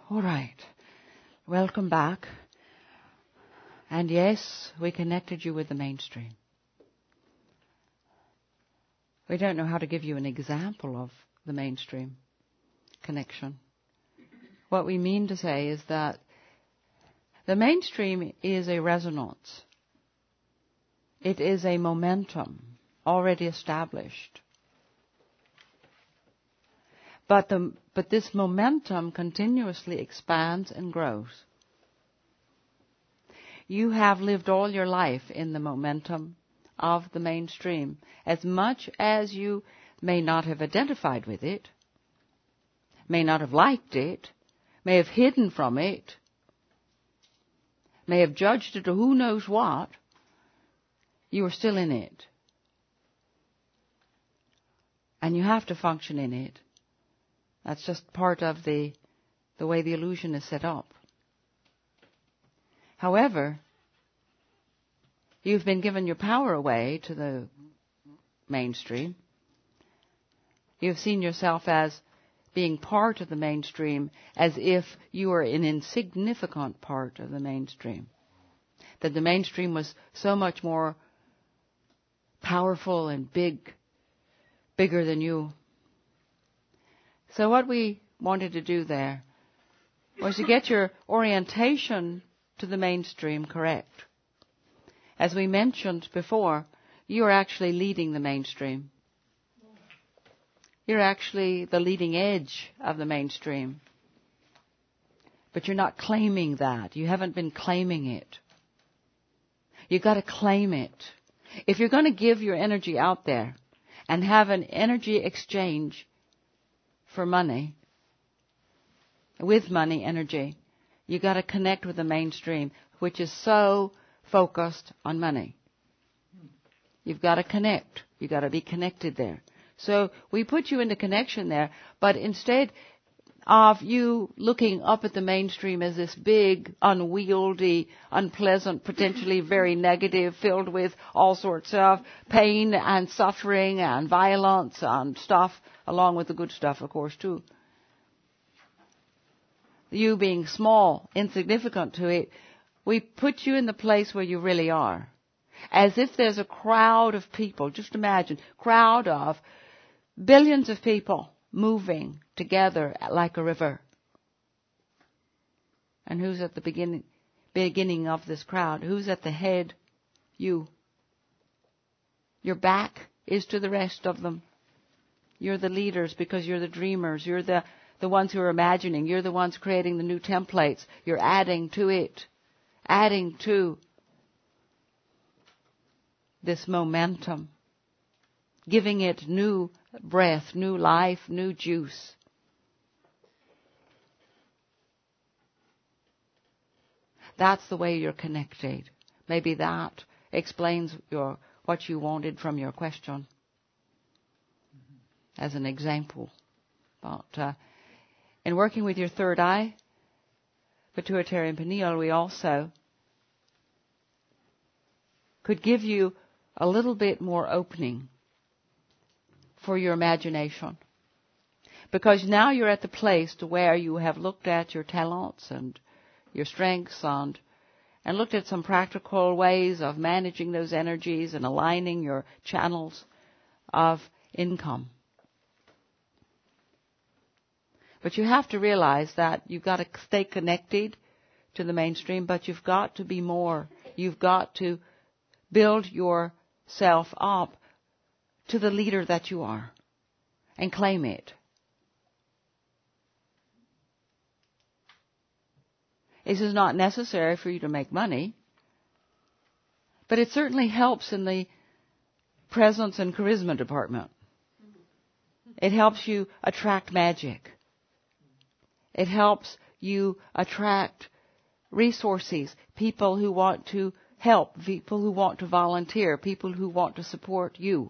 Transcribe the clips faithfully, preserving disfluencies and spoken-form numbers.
All right. Welcome back. And yes, we connected you with the mainstream. We don't know how to give you an example of the mainstream connection. What we mean to say is that the mainstream is a resonance. It is a momentum already established. But the, but this momentum continuously expands and grows. You have lived all your life in the momentum of the mainstream. As much as you may not have identified with it, may not have liked it, may have hidden from it, may have judged it or who knows what, you are still in it. And you have to function in it. That's just part of the, the way the illusion is set up. However, you've been given your power away to the mainstream. You've seen yourself as being part of the mainstream as if you were an insignificant part of the mainstream. That the mainstream was so much more powerful and big, bigger than you. So what we wanted to do there was to get your orientation to the mainstream correct. As we mentioned before, you are actually leading the mainstream. You're actually the leading edge of the mainstream. But you're not claiming that. You haven't been claiming it. You've got to claim it. If you're going to give your energy out there and have an energy exchange for money, with money energy, you got to connect with the mainstream, which is so focused on money. You've got to connect. You've got to be connected there. So we put you into connection there, but instead of you looking up at the mainstream as this big, unwieldy, unpleasant, potentially very negative, filled with all sorts of pain and suffering and violence and stuff, along with the good stuff, of course, too. You being small, insignificant to it, we put you in the place where you really are. As if there's a crowd of people, just imagine, crowd of billions of people moving together like a river. And who's at the beginning, beginning of this crowd? Who's at the head? You. Your back is to the rest of them. You're the leaders because you're the dreamers. You're the, the ones who are imagining. You're the ones creating the new templates. You're adding to it. Adding to this momentum. Giving it new breath, new life, new juice. That's the way you're connected. Maybe that explains your what you wanted from your question. As an example. But uh, in working with your third eye, pituitary and pineal, we also could give you a little bit more opening for your imagination. Because now you're at the place to where you have looked at your talents and your strengths and, and looked at some practical ways of managing those energies and aligning your channels of income. But you have to realize that you've got to stay connected to the mainstream, but you've got to be more. You've got to build yourself up to the leader that you are and claim it. This is not necessary for you to make money, but it certainly helps in the presence and charisma department. It helps you attract magic. It helps you attract resources, people who want to help, people who want to volunteer, people who want to support you.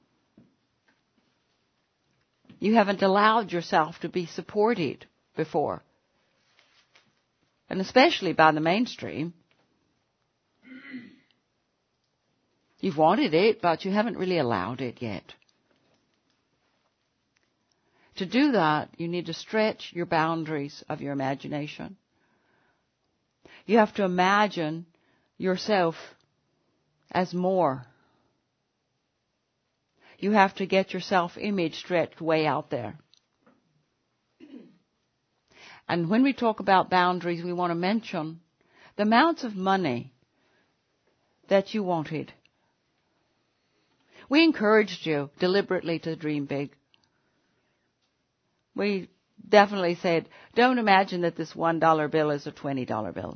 You haven't allowed yourself to be supported before. And especially by the mainstream. You've wanted it, but you haven't really allowed it yet. To do that, you need to stretch your boundaries of your imagination. You have to imagine yourself as more. You have to get your self-image stretched way out there. And when we talk about boundaries, we want to mention the amounts of money that you wanted. We encouraged you deliberately to dream big. We definitely said, don't imagine that this one dollar bill is a twenty dollar bill.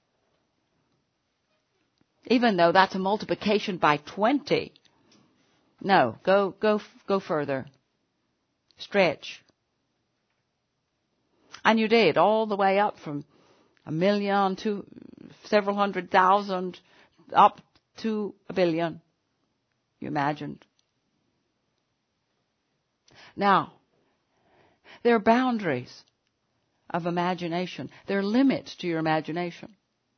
Even though that's a multiplication by twenty. No, go, go, go further. Stretch. And you did, all the way up from a million to several hundred thousand, up to a billion. You imagined. Now, there are boundaries of imagination. There are limits to your imagination.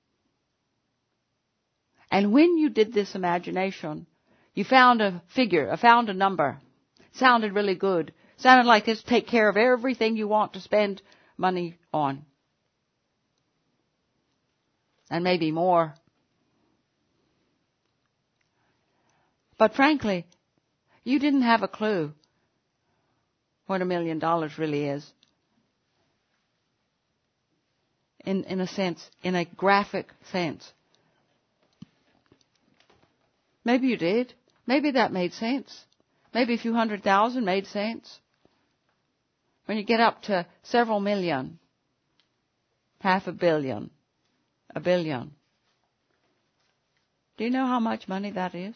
And when you did this imagination, you found a figure, found a number. Sounded really good. Sounded like this take care of everything you want to spend money on. And maybe more. But frankly, you didn't have a clue what a million dollars really is. In, in a sense, in a graphic sense. Maybe you did. Maybe that made sense. Maybe a few hundred thousand made sense. When you get up to several million, half a billion, a billion. Do you know how much money that is?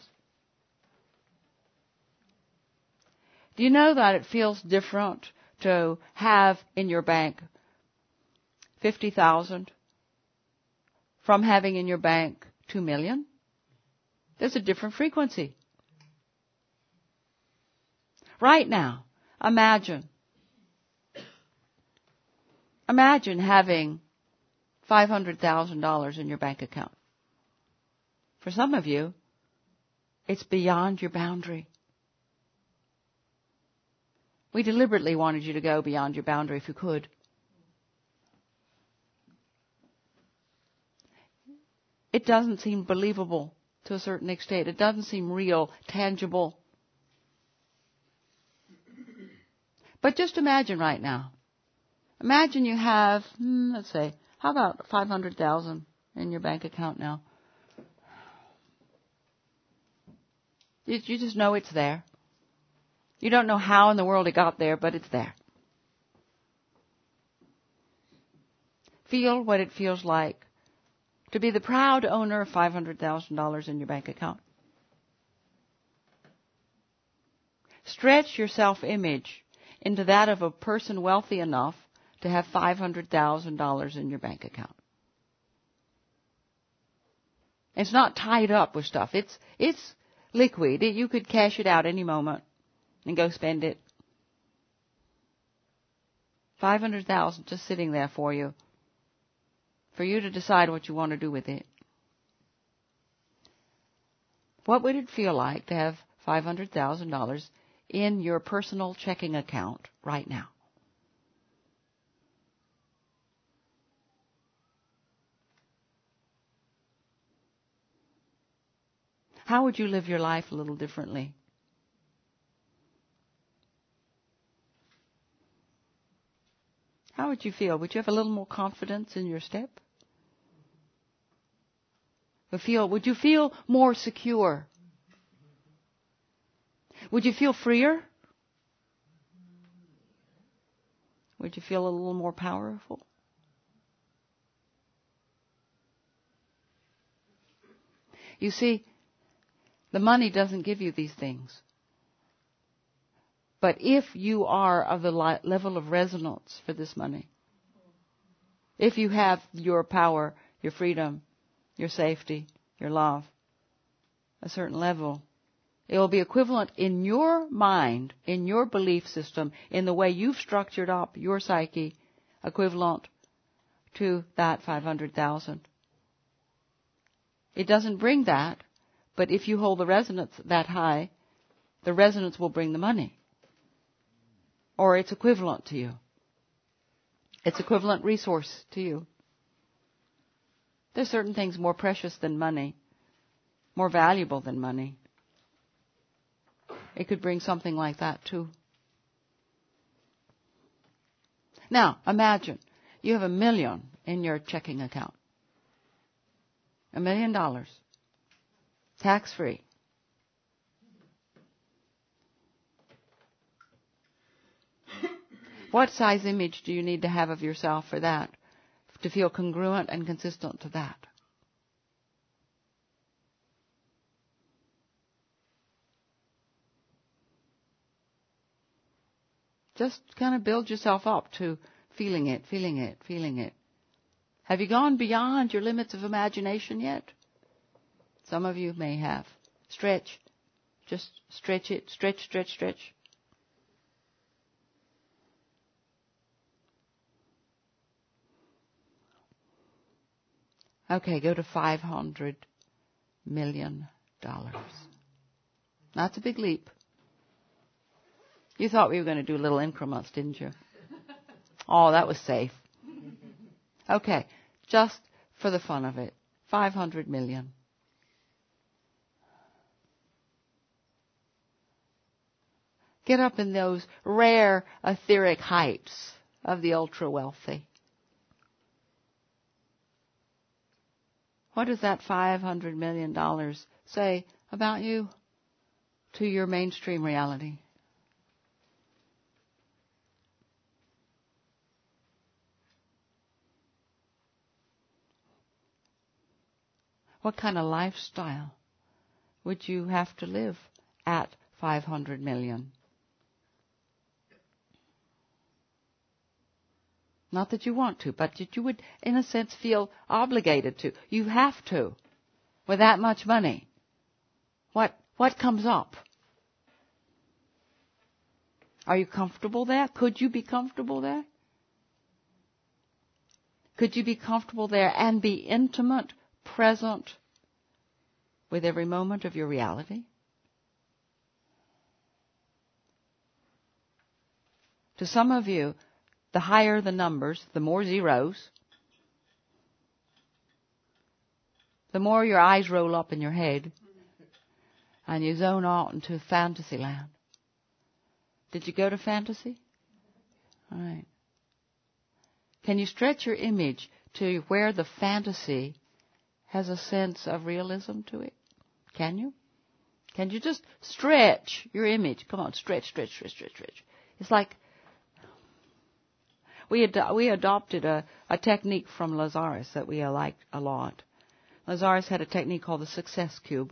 Do you know that it feels different to have in your bank fifty thousand from having in your bank two million? There's a different frequency. Right now, imagine. Imagine having five hundred thousand dollars in your bank account. For some of you, it's beyond your boundary. We deliberately wanted you to go beyond your boundary if you could. It doesn't seem believable to a certain extent. It doesn't seem real, tangible. But just imagine right now. Imagine you have, hmm, let's say, how about five hundred thousand in your bank account now? You, you just know it's there. You don't know how in the world it got there, but it's there. Feel what it feels like to be the proud owner of five hundred thousand dollars in your bank account. Stretch your self-image into that of a person wealthy enough to have five hundred thousand dollars in your bank account. It's not tied up with stuff. It's it's liquid. You could cash it out any moment and go spend it. five hundred thousand dollars just sitting there for you, for you to decide what you want to do with it. What would it feel like to have five hundred thousand dollars in your personal checking account right now? How would you live your life a little differently? How would you feel? Would you have a little more confidence in your step? Would feel, would you feel more secure? Would you feel freer? Would you feel a little more powerful? You see, the money doesn't give you these things. But if you are of the level of resonance for this money, if you have your power, your freedom, your safety, your love, a certain level, it will be equivalent in your mind, in your belief system, in the way you've structured up your psyche, equivalent to that five hundred thousand. It doesn't bring that, but if you hold the resonance that high, the resonance will bring the money. or it's equivalent to you. It's equivalent resource to you. There's certain things more precious than money, more valuable than money. It could bring something like that too. Now, imagine you have a million in your checking account. A million dollars. Tax-free. What size image do you need to have of yourself for that? To feel congruent and consistent to that? Just kind of build yourself up to feeling it, feeling it, feeling it. Have you gone beyond your limits of imagination yet? Some of you may have. Stretch. Just stretch it. Stretch, stretch, stretch. Okay, go to five hundred million dollars. That's a big leap. You thought we were going to do little increments, didn't you? Oh, that was safe. Okay, just for the fun of it, five hundred million. Get up in those rare etheric heights of the ultra-wealthy. What does that five hundred million dollars say about you to your mainstream reality? What kind of lifestyle would you have to live at five hundred million? Not that you want to, but that you would, in a sense, feel obligated to. You have to. With that much money. What, what comes up? Are you comfortable there? Could you be comfortable there? Could you be comfortable there and be intimate, present with every moment of your reality? To some of you, the higher the numbers, the more zeros, the more your eyes roll up in your head and you zone out into fantasy land. Did you go to fantasy? All right. Can you stretch your image to where the fantasy has a sense of realism to it? Can you? Can you just stretch your image? Come on, stretch, stretch, stretch, stretch, stretch. It's like we ad- we adopted a, a technique from Lazarus that we liked a lot. Lazarus had a technique called the success cube.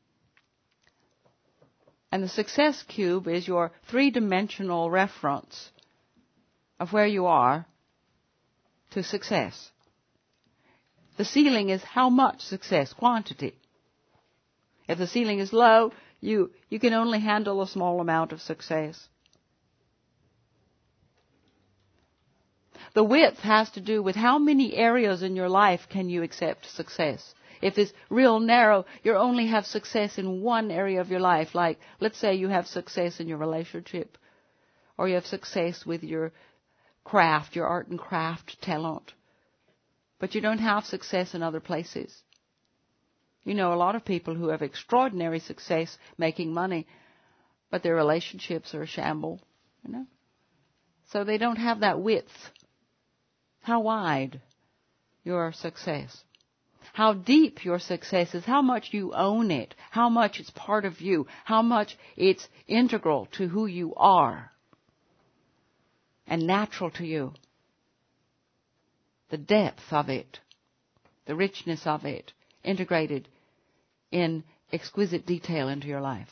And the success cube is your three-dimensional reference of where you are to success. The ceiling is how much success, quantity. If the ceiling is low, you, you can only handle a small amount of success. The width has to do with how many areas in your life can you accept success. If it's real narrow, you only have success in one area of your life. Like, let's say you have success in your relationship, or you have success with your craft, your art and craft talent, but you don't have success in other places. You know a lot of people who have extraordinary success making money, but their relationships are a shamble, you know. So they don't have that width. How wide your success? How deep your success is, how much you own it, how much it's part of you, how much it's integral to who you are and natural to you. The depth of it, the richness of it, integrated in exquisite detail into your life.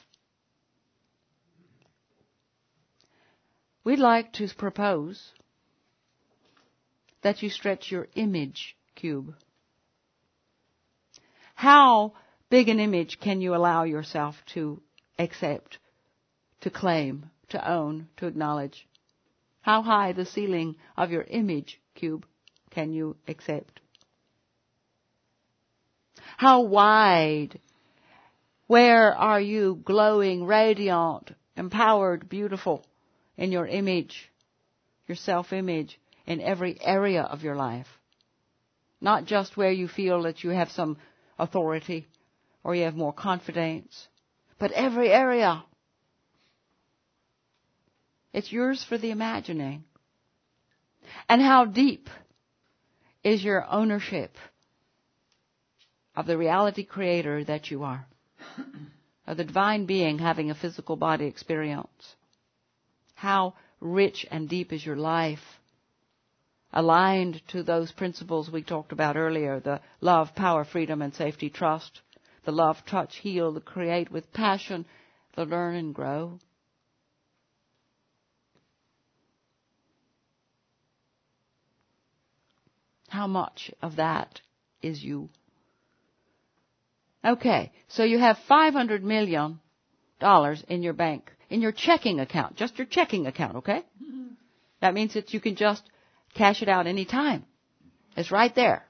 We'd like to propose that you stretch your image cube. How big an image can you allow yourself to accept, to claim, to own, to acknowledge? How high the ceiling of your image cube can you accept? How wide? Where are you glowing, radiant, empowered, beautiful in your image, your self-image, in every area of your life. Not just where you feel that you have some authority or you have more confidence, but every area. It's yours for the imagining. And how deep is your ownership of the reality creator that you are, of the divine being having a physical body experience? How rich and deep is your life, aligned to those principles we talked about earlier, the love, power, freedom, and safety, trust, the love, touch, heal, the create with passion, the learn and grow. How much of that is you? Okay, so you have five hundred million dollars in your bank, in your checking account, just your checking account, okay? Mm-hmm. That means that you can just cash it out any time. It's right there.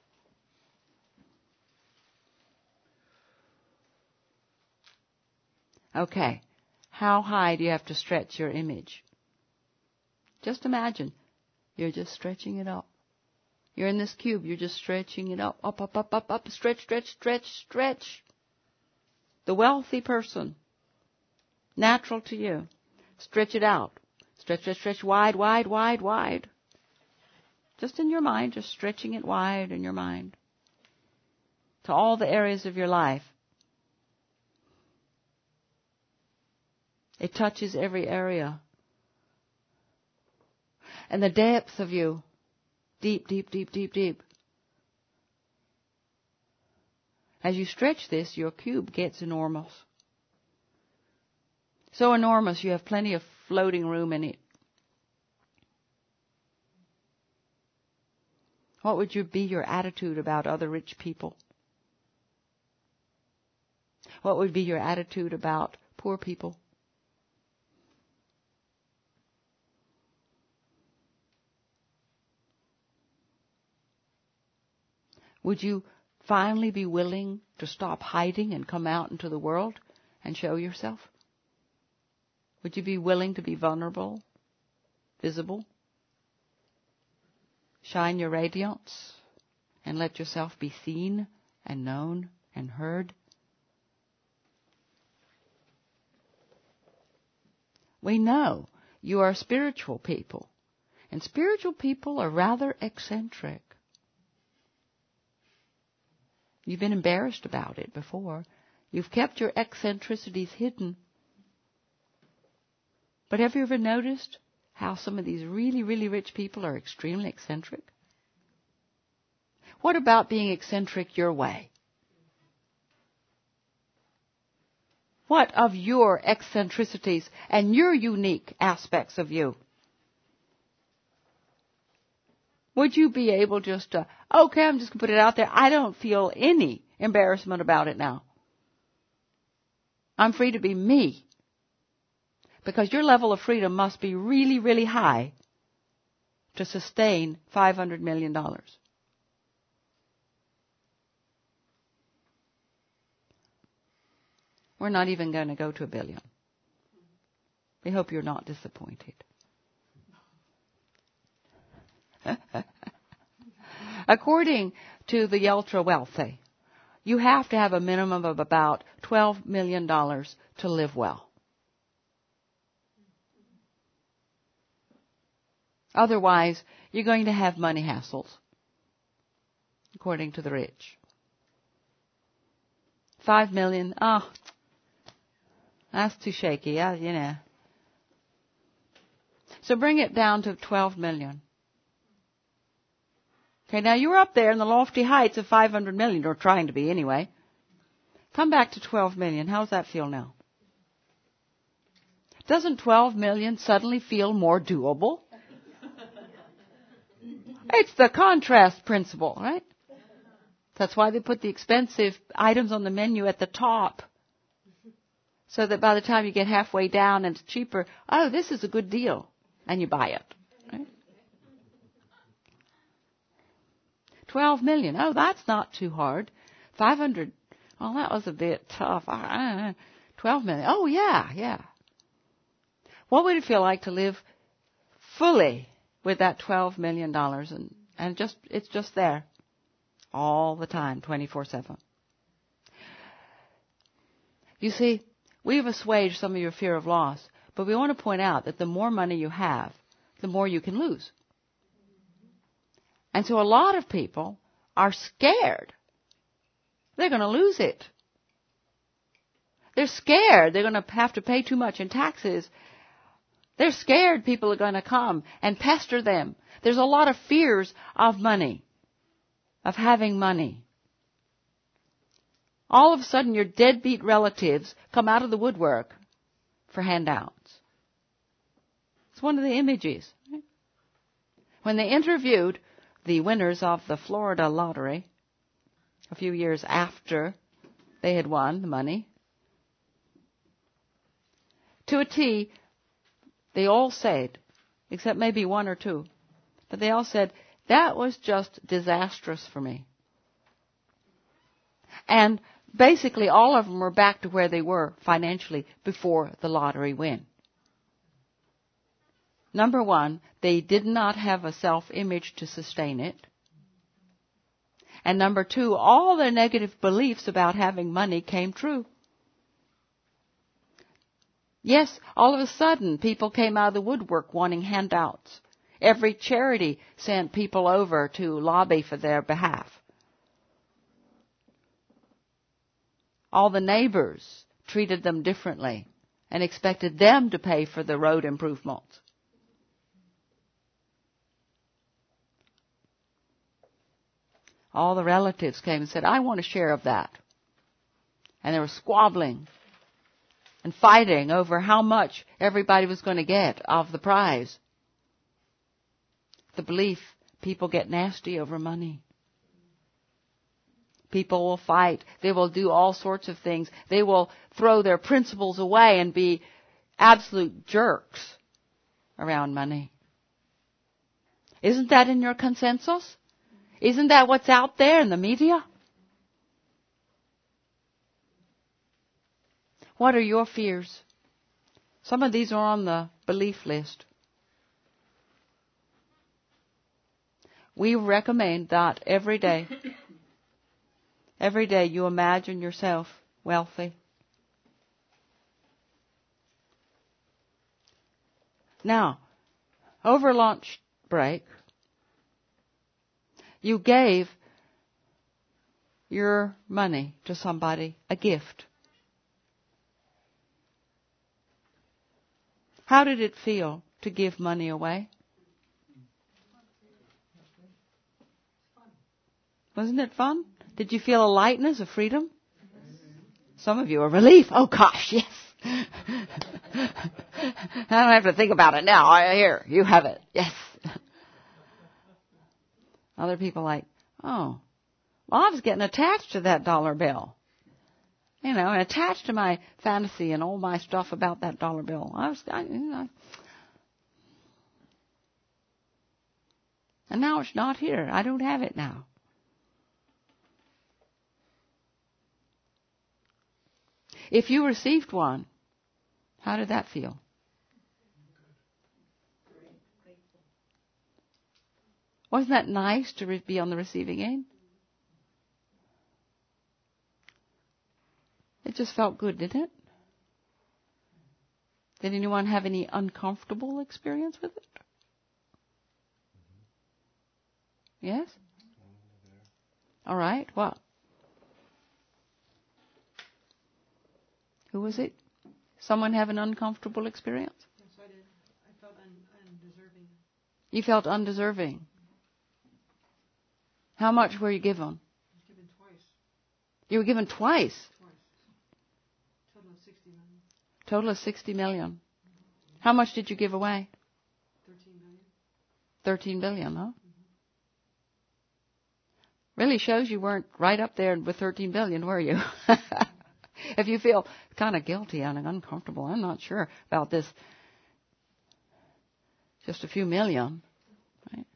Okay, how high do you have to stretch your image? Just imagine, you're just stretching it up. You're in this cube, you're just stretching it up, up, up, up, up, up, stretch, stretch, stretch, stretch. The wealthy person, natural to you, stretch it out. Stretch, stretch, stretch, wide, wide, wide, wide. Just in your mind, just stretching it wide in your mind. To all the areas of your life. It touches every area. And the depth of you, deep, deep, deep, deep, deep. As you stretch this, your cube gets enormous. So enormous, you have plenty of floating room in it. What would you be your attitude about other rich people? What would be your attitude about poor people? Would you finally be willing to stop hiding and come out into the world and show yourself? Would you be willing to be vulnerable, visible? Shine your radiance and let yourself be seen and known and heard? We know you are spiritual people, and spiritual people are rather eccentric. You've been embarrassed about it before. You've kept your eccentricities hidden. But have you ever noticed how some of these really, really rich people are extremely eccentric? What about being eccentric your way? What of your eccentricities and your unique aspects of you? Would you be able just to, okay, I'm just going to put it out there. I don't feel any embarrassment about it now. I'm free to be me. Because your level of freedom must be really, really high to sustain five hundred million dollars. We're not even going to go to a billion. We hope you're not disappointed. According to the ultra wealthy, you have to have a minimum of about twelve million dollars to live well. Otherwise, you're going to have money hassles, according to the rich. Five million, oh, that's too shaky, I, you know. So bring it down to twelve million. Okay, now you're up there in the lofty heights of five hundred million, or trying to be anyway. Come back to twelve million. How does that feel now? Doesn't twelve million suddenly feel more doable? It's the contrast principle, right? That's why they put the expensive items on the menu at the top. So that by the time you get halfway down and it's cheaper, oh, this is a good deal. And you buy it. Right? twelve million. Oh, that's not too hard. five hundred. Well, that was a bit tough. twelve million. Oh, yeah, yeah. What would it feel like to live fully with that twelve million dollars and, and just, it's just there all the time, twenty-four seven? You see, we've assuaged some of your fear of loss, but we want to point out that the more money you have, the more you can lose. And so a lot of people are scared. They're going to lose it. They're scared they're going to have to pay too much in taxes. They're scared people are going to come and pester them. There's a lot of fears of money, of having money. All of a sudden, your deadbeat relatives come out of the woodwork for handouts. It's one of the images. When they interviewed the winners of the Florida lottery a few years after they had won the money, to a T, they all said, except maybe one or two, but they all said, that was just disastrous for me. And basically all of them were back to where they were financially before the lottery win. Number one, they did not have a self-image to sustain it. And number two, all their negative beliefs about having money came true. Yes, all of a sudden, people came out of the woodwork wanting handouts. Every charity sent people over to lobby for their behalf. All the neighbors treated them differently and expected them to pay for the road improvements. All the relatives came and said, I want a share of that. And they were squabbling and fighting over how much everybody was going to get of the prize. The belief, people get nasty over money. People will fight. They will do all sorts of things. They will throw their principles away and be absolute jerks around money. Isn't that in your consensus? Isn't that what's out there in the media? What are your fears? Some of these are on the belief list. We recommend that every day, every day you imagine yourself wealthy. Now, over lunch break, you gave your money to somebody, a gift. How did it feel to give money away? Wasn't it fun? Did you feel a lightness, a freedom? Some of you a relief. Oh gosh, yes. I don't have to think about it now. I Here, you have it. Yes. Other people like, oh, well, I was getting attached to that dollar bill. You know, and attached to my fantasy and all my stuff about that dollar bill. I was, I, you know. And now it's not here. I don't have it now. If you received one, how did that feel? Wasn't that nice to re- be on the receiving end? It just felt good, didn't it? Did anyone have any uncomfortable experience with it? Yes? All right. What? Who was it? Someone have an uncomfortable experience? Yes, I did. I felt un- undeserving. You felt undeserving. How much were you given? I was given twice. You were given twice. Twice. Total of sixty million. Total of sixty million. Mm-hmm. How much did you give away? Thirteen billion. Thirteen billion, huh? Mm-hmm. Really shows you weren't right up there with thirteen billion, were you? If you feel kind of guilty and uncomfortable, I'm not sure about this. Just a few million, right?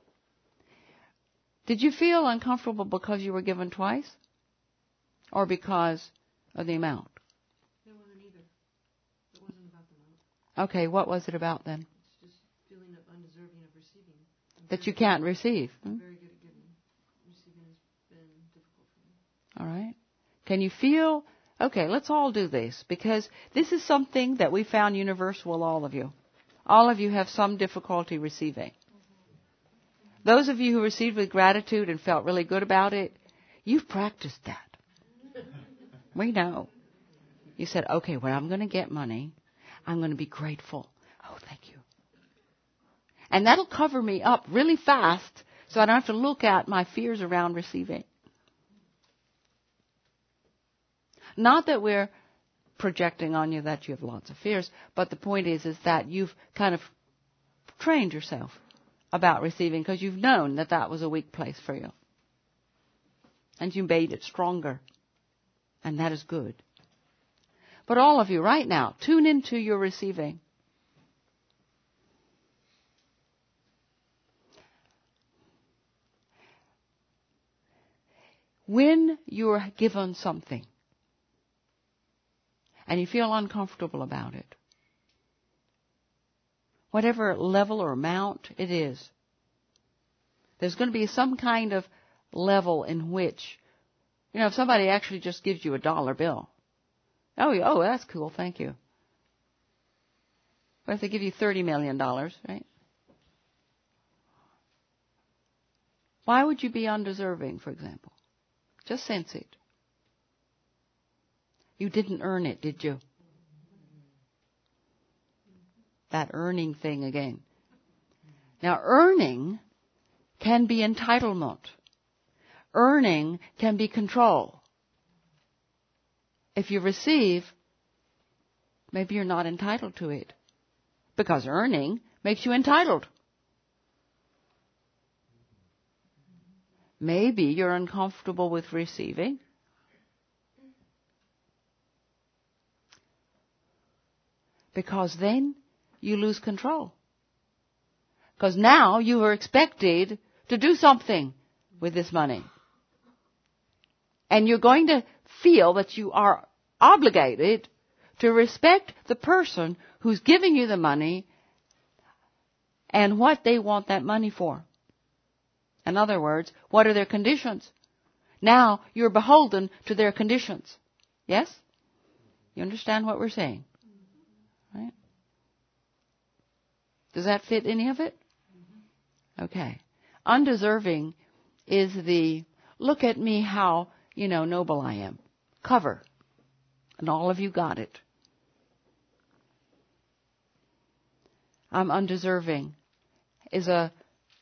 Did you feel uncomfortable because you were given twice? Or because of the amount? It wasn't either. It wasn't about the Okay, what was it about then? It's just feeling of undeserving of receiving. I'm That very you good- can't receive. I'm Hmm? very good at giving. Receiving has been difficult for me. All right. Can you feel? Okay, let's all do this, because this is something that we found universal with all of you. All of you have some difficulty receiving. Those of you who received with gratitude and felt really good about it, you've practiced that. We know. You said, okay, when I'm going to get money, I'm going to be grateful. Oh, thank you. And that'll cover me up really fast so I don't have to look at my fears around receiving. Not that we're projecting on you that you have lots of fears, but the point is, is that you've kind of trained yourself about receiving because you've known that that was a weak place for you. And you made it stronger. And that is good. But all of you right now, tune into your receiving. When you're given something and you feel uncomfortable about it, whatever level or amount it is, there's going to be some kind of level in which, you know, if somebody actually just gives you a dollar bill, oh, oh, that's cool, thank you. What if they give you thirty million dollars, right? Why would you be undeserving, for example? Just sense it. You didn't earn it, did you? That earning thing again. Now, earning can be entitlement. Earning can be control. If you receive, maybe you're not entitled to it. Because earning makes you entitled. Maybe you're uncomfortable with receiving. Because then you lose control. Because now you are expected to do something with this money. And you're going to feel that you are obligated to respect the person who's giving you the money and what they want that money for. In other words, what are their conditions? Now you're beholden to their conditions. Yes? You understand what we're saying? Right? Does that fit any of it? Okay. Undeserving is the, look at me how, you know, noble I am. Cover. And all of you got it. I'm undeserving is a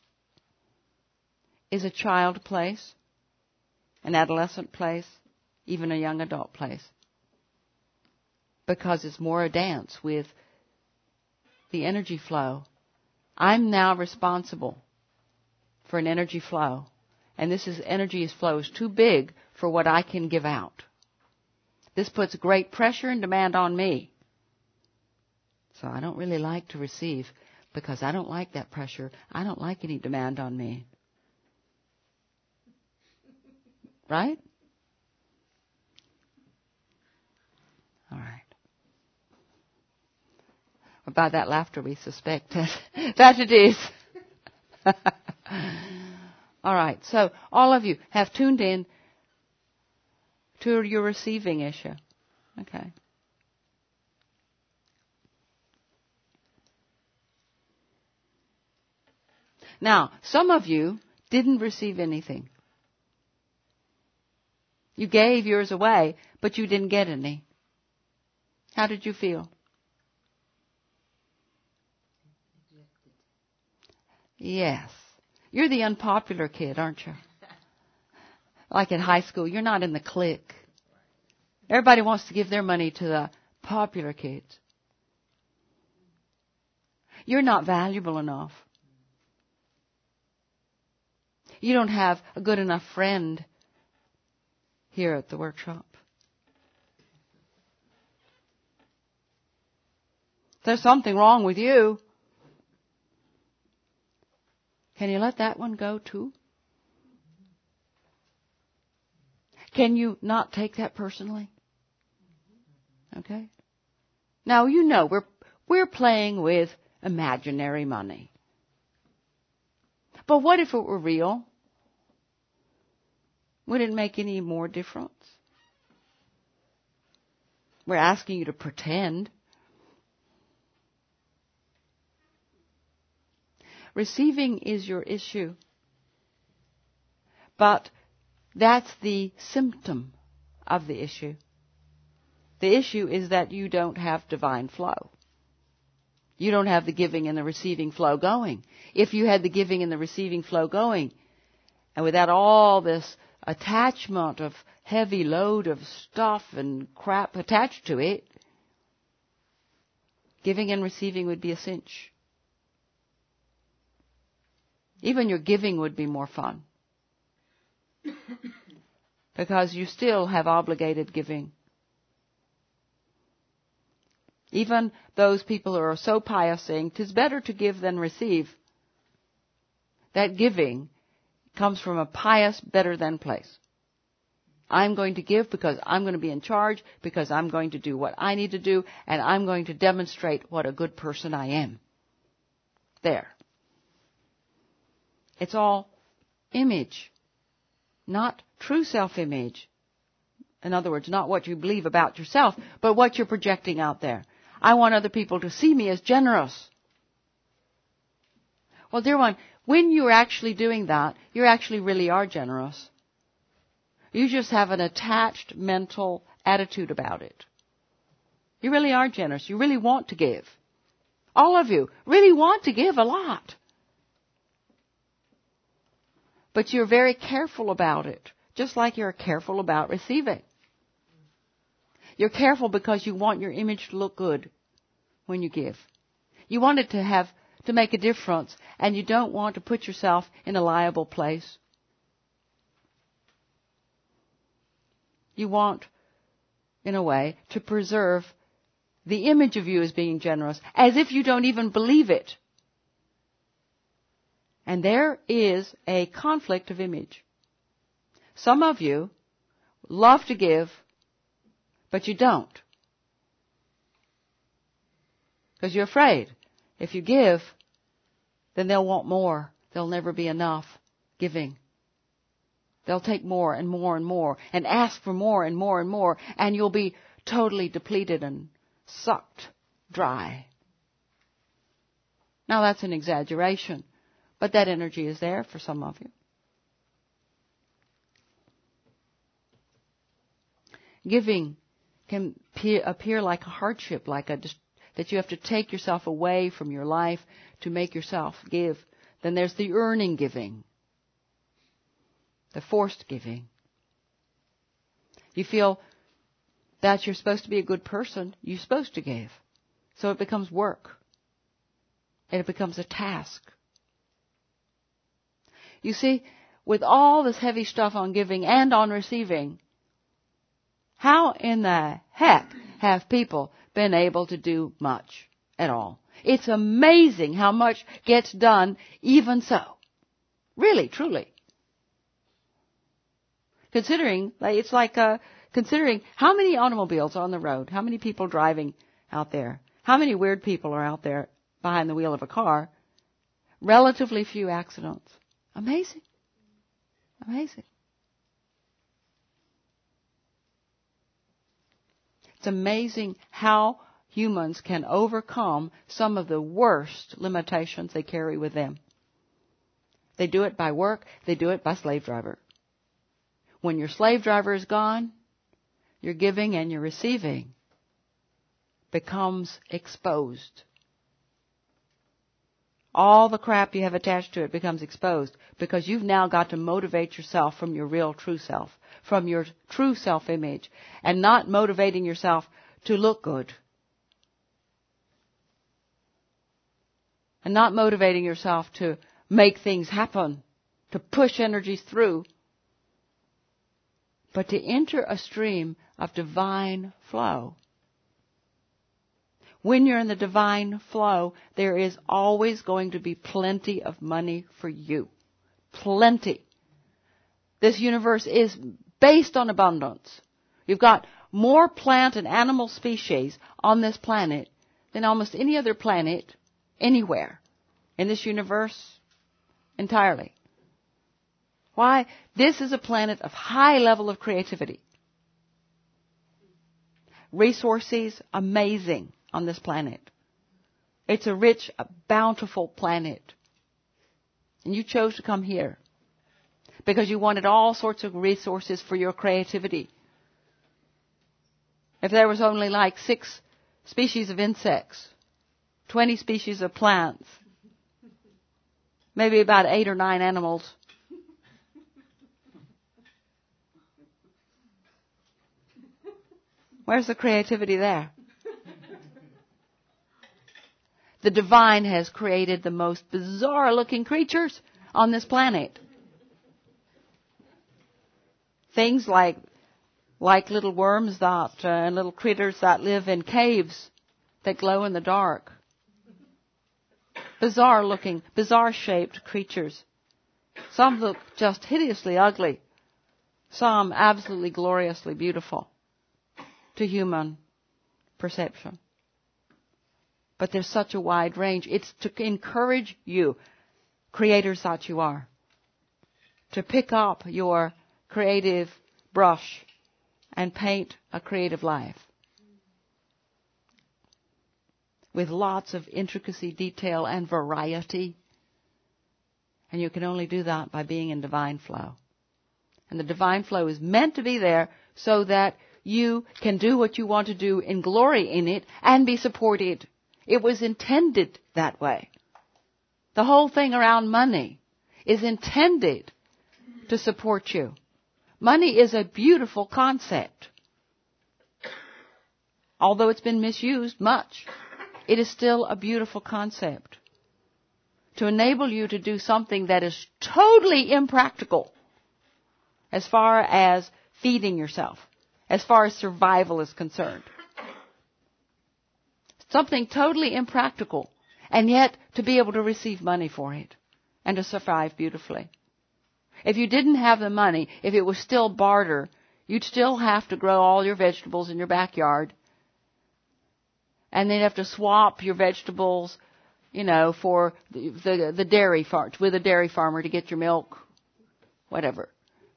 is a child place, an adolescent place, even a young adult place. Because it's more a dance with the energy flow. I'm now responsible for an energy flow. And this is energy flow is too big for what I can give out. This puts great pressure and demand on me. So I don't really like to receive because I don't like that pressure. I don't like any demand on me. Right? All right. By that laughter we suspect that, that it is. All right. So all of you have tuned in to your receiving issue. Okay. Now, some of you didn't receive anything. You gave yours away, but you didn't get any. How did you feel? Yes. You're the unpopular kid, aren't you? Like in high school, you're not in the clique. Everybody wants to give their money to the popular kids. You're not valuable enough. You don't have a good enough friend here at the workshop. There's something wrong with you. Can you let that one go too? Can you not take that personally? Okay? Now, you know, we're We're playing with imaginary money. But what if it were real? Would it make any more difference? We're asking you to pretend. Receiving is your issue. But that's the symptom of the issue. The issue is that you don't have divine flow. You don't have the giving and the receiving flow going. If you had the giving and the receiving flow going, and without all this attachment of heavy load of stuff and crap attached to it, giving and receiving would be a cinch. Even your giving would be more fun. Because you still have obligated giving. Even those people who are so pious saying, "'Tis better to give than receive." That giving comes from a pious, better than place. I'm going to give because I'm going to be in charge, because I'm going to do what I need to do, and I'm going to demonstrate what a good person I am. There. It's all image, not true self-image. In other words, not what you believe about yourself, but what you're projecting out there. I want other people to see me as generous. Well, dear one, when you're actually doing that, you actually really are generous. You just have an attached mental attitude about it. You really are generous. You really want to give. All of you really want to give a lot. But you're very careful about it, just like you're careful about receiving. You're careful because you want your image to look good when you give. You want it to have, to make a difference, and you don't want to put yourself in a liable place. You want, in a way, to preserve the image of you as being generous, as if you don't even believe it. And there is a conflict of image. Some of you love to give, but you don't. Because you're afraid. If you give, then they'll want more. There'll never be enough giving. They'll take more and more and more and ask for more and more and more, and you'll be totally depleted and sucked dry. Now that's an exaggeration, but that energy is there for some of you. Giving can appear like a hardship, like a that you have to take yourself away from your life to make yourself give. Then there's the earning giving, the forced giving. You feel that you're supposed to be a good person, you're supposed to give. So it becomes work. And it becomes a task. You see, with all this heavy stuff on giving and on receiving, how in the heck have people been able to do much at all? It's amazing how much gets done even so. Really, truly. Considering, it's like, uh, considering how many automobiles are on the road, how many people driving out there, how many weird people are out there behind the wheel of a car, relatively few accidents. Amazing. Amazing. It's amazing how humans can overcome some of the worst limitations they carry with them. They do it by work. They do it by slave driver. When your slave driver is gone, your giving and your receiving becomes exposed. All the crap you have attached to it becomes exposed because you've now got to motivate yourself from your real true self, from your true self-image, and not motivating yourself to look good. And not motivating yourself to make things happen, to push energies through, but to enter a stream of divine flow. When you're in the divine flow, there is always going to be plenty of money for you. Plenty. This universe is based on abundance. You've got more plant and animal species on this planet than almost any other planet anywhere in this universe entirely. Why? This is a planet of high level of creativity. Resources amazing on this planet. It's a rich, a bountiful planet. And you chose to come here because you wanted all sorts of resources for your creativity. If there was only like six species of insects, twenty species of plants, maybe about eight or nine animals, where's the creativity there? The divine has created the most bizarre looking creatures on this planet. Things like like little worms that uh, and little critters that live in caves that glow in the dark. Bizarre looking, bizarre shaped creatures. Some look just hideously ugly. Some absolutely gloriously beautiful to human perception. But there's such a wide range. It's to encourage you, creators that you are, to pick up your creative brush and paint a creative life with lots of intricacy, detail, and variety. And you can only do that by being in divine flow. And the divine flow is meant to be there so that you can do what you want to do in glory in it and be supported. It was intended that way. The whole thing around money is intended to support you. Money is a beautiful concept. Although it's been misused much, it is still a beautiful concept to enable you to do something that is totally impractical as far as feeding yourself, as far as survival is concerned. Something totally impractical, and yet to be able to receive money for it and to survive beautifully. If you didn't have the money, if it was still barter, you'd still have to grow all your vegetables in your backyard. And then you'd have to swap your vegetables, you know, for the, the, the dairy farm, with a dairy farmer to get your milk, whatever.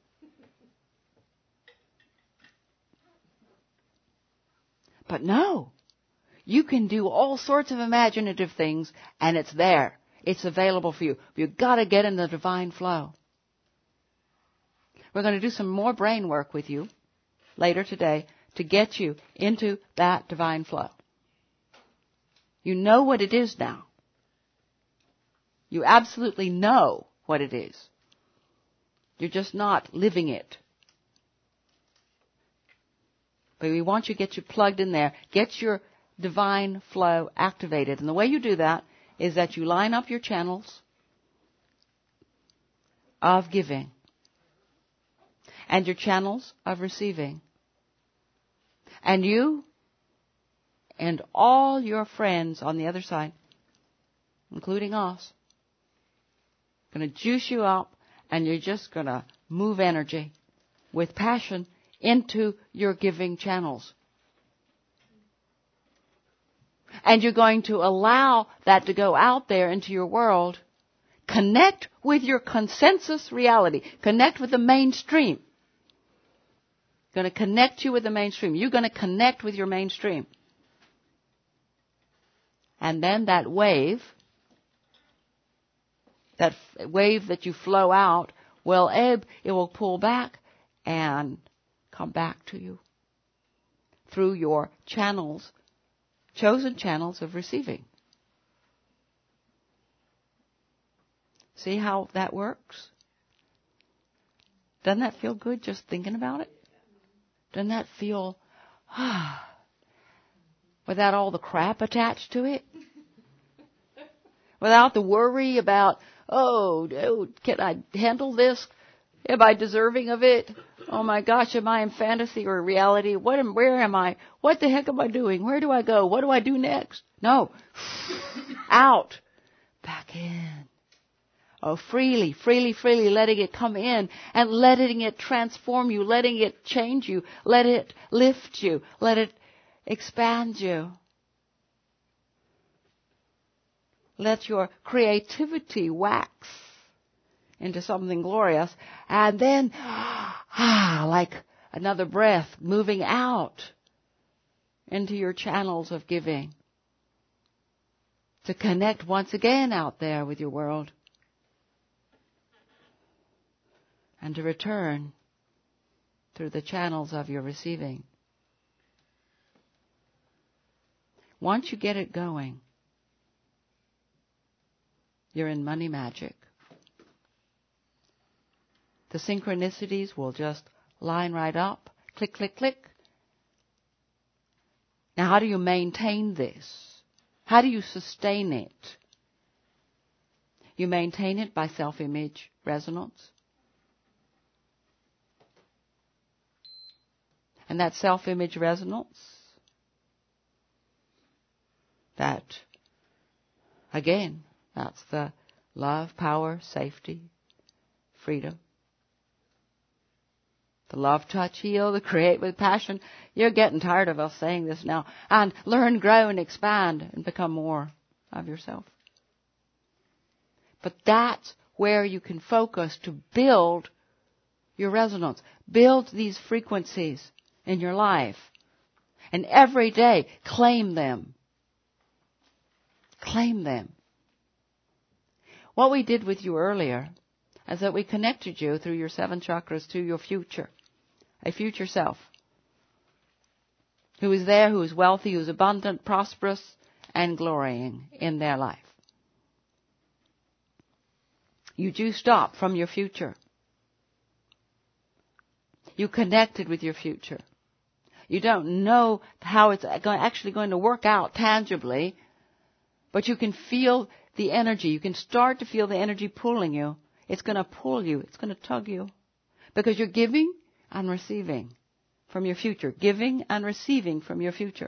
But no. You can do all sorts of imaginative things, and it's there. It's available for you. You've got to get in the divine flow. We're going to do some more brain work with you later today to get you into that divine flow. You know what it is now. You absolutely know what it is. You're just not living it. But we want you to get you plugged in there. Get your divine flow activated. And the way you do that is that you line up your channels of giving and your channels of receiving. And you and all your friends on the other side, including us, going to juice you up, and you're just going to move energy with passion into your giving channels. And you're going to allow that to go out there into your world. Connect with your consensus reality. Connect with the mainstream. Going to connect you with the mainstream. You're going to connect with your mainstream. And then that wave, that f- wave that you flow out, will ebb, it will pull back and come back to you through your channels, chosen channels of receiving. See how that works? Doesn't that feel good just thinking about it? Doesn't that feel, ah, without all the crap attached to it? Without the worry about, oh, oh, can I handle this? Am I deserving of it? Oh my gosh, am I in fantasy or reality? What am, where am I? What the heck am I doing? Where do I go? What do I do next? No. Out. Back in. Oh, freely, freely, freely letting it come in and letting it transform you, letting it change you, let it lift you, let it expand you. let your creativity wax into something glorious, and then, ah, like another breath, moving out into your channels of giving, to connect once again out there with your world, and to return through the channels of your receiving. Once you get it going, you're in money magic. The synchronicities will just line right up. Click, click, click. Now, how do you maintain this? How do you sustain it? You maintain it by self-image resonance. And that self-image resonance, that, again, that's the love, power, safety, freedom. The love, touch, heal, the create with passion. You're getting tired of us saying this now. And learn, grow, and expand and become more of yourself. But that's where you can focus to build your resonance. Build these frequencies in your life. And every day, claim them. Claim them. What we did with you earlier is that we connected you through your seven chakras to your future. A future self who is there, who is wealthy, who is abundant, prosperous, and glorying in their life. You juiced up from your future. You connected with your future. You don't know how it's actually going to work out tangibly, but you can feel the energy. You can start to feel the energy pulling you. It's going to pull you. It's going to tug you. Because you're giving and receiving from your future. Giving and receiving from your future.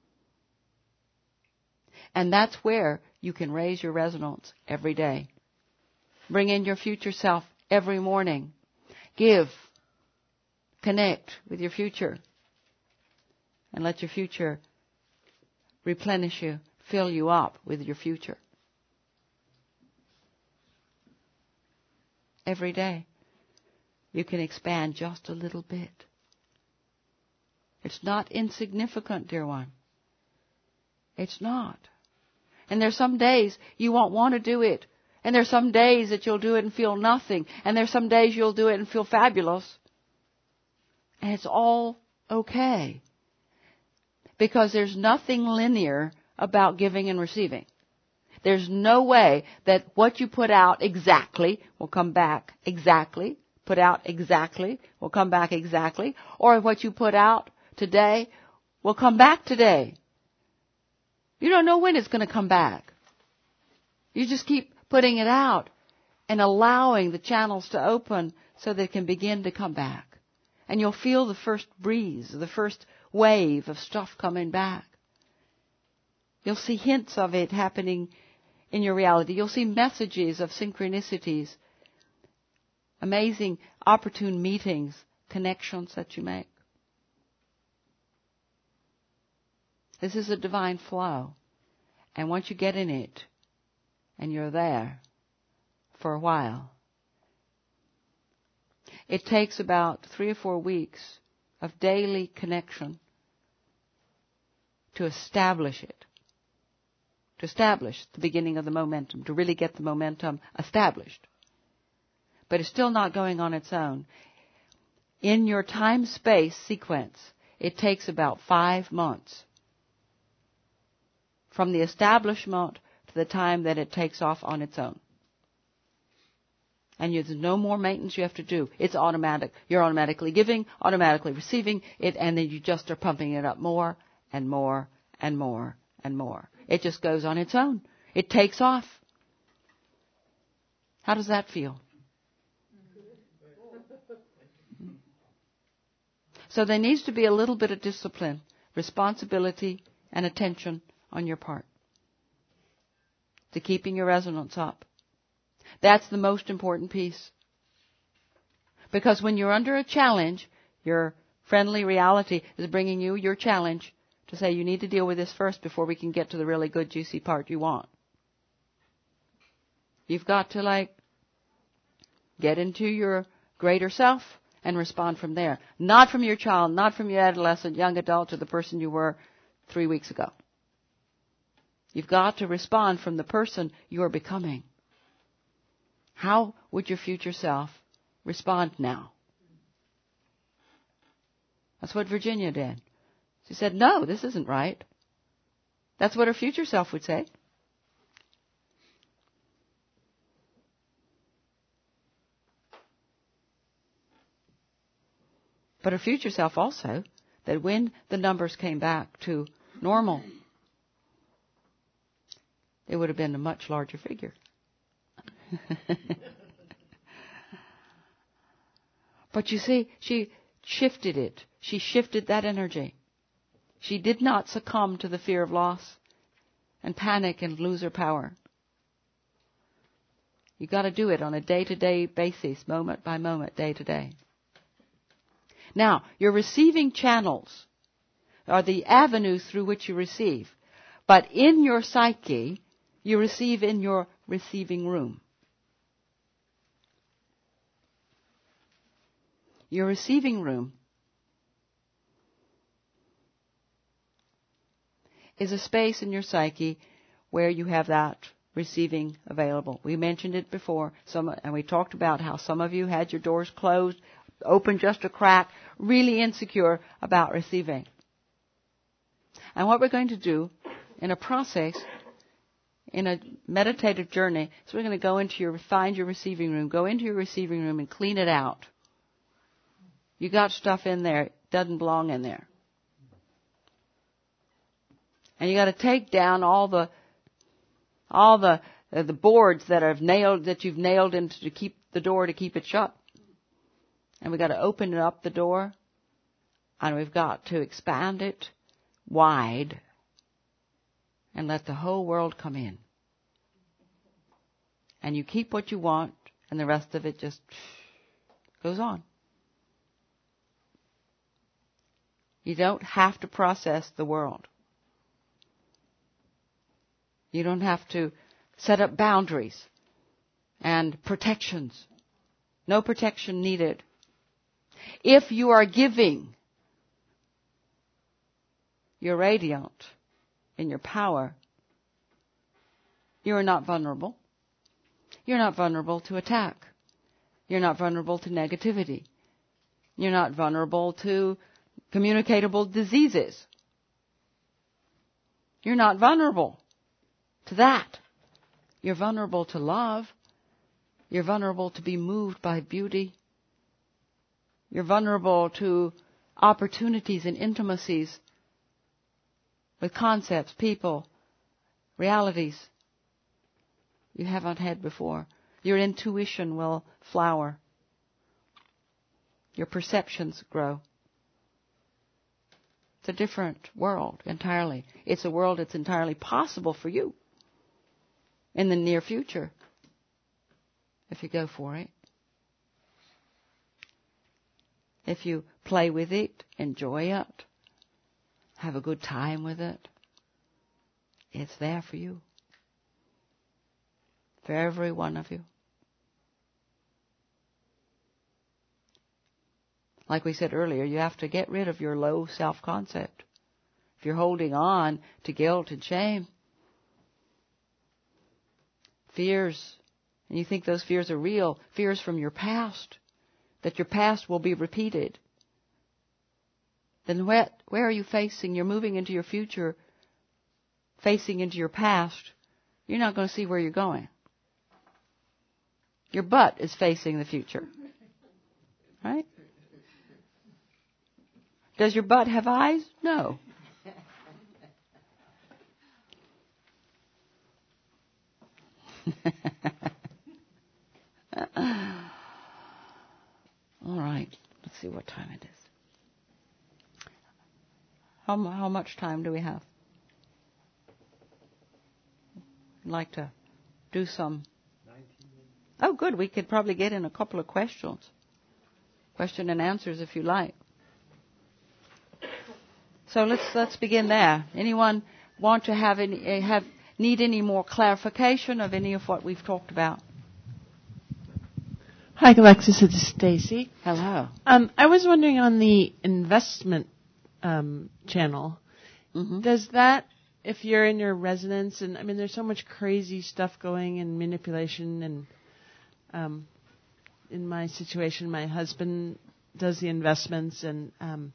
And that's where you can raise your resonance every day. Bring in your future self every morning. Give. Connect with your future. And let your future replenish you, fill you up with your future. Every day, you can expand just a little bit. It's not insignificant, dear one. It's not. And there's some days you won't want to do it. And there's some days that you'll do it and feel nothing. And there's some days you'll do it and feel fabulous. And it's all okay. Because there's nothing linear about giving and receiving. There's no way that what you put out exactly will come back exactly. Put out exactly will come back exactly. Or what you put out today will come back today. You don't know when it's going to come back. You just keep putting it out and allowing the channels to open so that it can begin to come back. And you'll feel the first breeze, the first wave of stuff coming back. You'll see hints of it happening in your reality. You'll see messages of synchronicities, amazing, opportune meetings, connections that you make. This is a divine flow. And once you get in it, and you're there for a while, it takes about three or four weeks of daily connection to establish it. To establish the beginning of the momentum, to really get the momentum established. But it's still not going on its own. In your time-space sequence, it takes about five months from the establishment to the time that it takes off on its own. And there's no more maintenance you have to do. It's automatic. You're automatically giving, automatically receiving it, and then you just are pumping it up more and more and more and more. It just goes on its own. It takes off. How does that feel? So there needs to be a little bit of discipline, responsibility, and attention on your part to keeping your resonance up. That's the most important piece. Because when you're under a challenge, your friendly reality is bringing you your challenge to say you need to deal with this first before we can get to the really good, juicy part you want. You've got to, like, get into your greater self and respond from there. Not from your child, not from your adolescent, young adult, to the person you were three weeks ago. You've got to respond from the person you are becoming. How would your future self respond now? That's what Virginia did. She said, no, this isn't right. That's what her future self would say. But her future self also, that when the numbers came back to normal, it would have been a much larger figure. But you see, she shifted it. She shifted that energy. She did not succumb to the fear of loss and panic and lose her power. You got to do it on a day-to-day basis, moment by moment, day to day. Now, your receiving channels are the avenues through which you receive. But in your psyche, you receive in your receiving room. Your receiving room is a space in your psyche where you have that receiving available. We mentioned it before, some, and we talked about how some of you had your doors closed, open just a crack, really insecure about receiving. And what we're going to do in a process, in a meditative journey, is we're going to go into your, find your receiving room, go into your receiving room and clean it out. You got stuff in there, it doesn't belong in there. And you got to take down all the, all the, uh, the boards that are nailed, that you've nailed into to keep the door to keep it shut. And we've got to open up the door, and we've got to expand it wide and let the whole world come in. And you keep what you want, and the rest of it just goes on. You don't have to process the world. You don't have to set up boundaries and protections. No protection needed. If you are giving, you're radiant in your power, you are not vulnerable. You're not vulnerable to attack. You're not vulnerable to negativity. You're not vulnerable to communicable diseases. You're not vulnerable to that. You're vulnerable to love. You're vulnerable to be moved by beauty. You're vulnerable to opportunities and intimacies with concepts, people, realities you haven't had before. Your intuition will flower. Your perceptions grow. It's a different world entirely. It's a world that's entirely possible for you in the near future if you go for it. If you play with it, enjoy it, have a good time with it, it's there for you. For every one of you. Like we said earlier, you have to get rid of your low self-concept. If you're holding on to guilt and shame, fears, and you think those fears are real, fears from your past, that your past will be repeated, then where, where are you facing? You're moving into your future, facing into your past. You're not going to see where you're going. Your butt is facing the future. Right? Does your butt have eyes? No. All right. Let's see what time it is. How, how much time do we have? I'd like to do some. Oh, good. We could probably get in a couple of questions. Question and answers if you like. So let's let's begin there. Anyone want to have any have need any more clarification of any of what we've talked about? Hi, Alexis. It's Stacy. Hello. Um, I was wondering on the investment um, channel, Mm-hmm. does that, if you're in your residence, and I mean, there's so much crazy stuff going and manipulation, and um, in my situation, my husband does the investments, and um,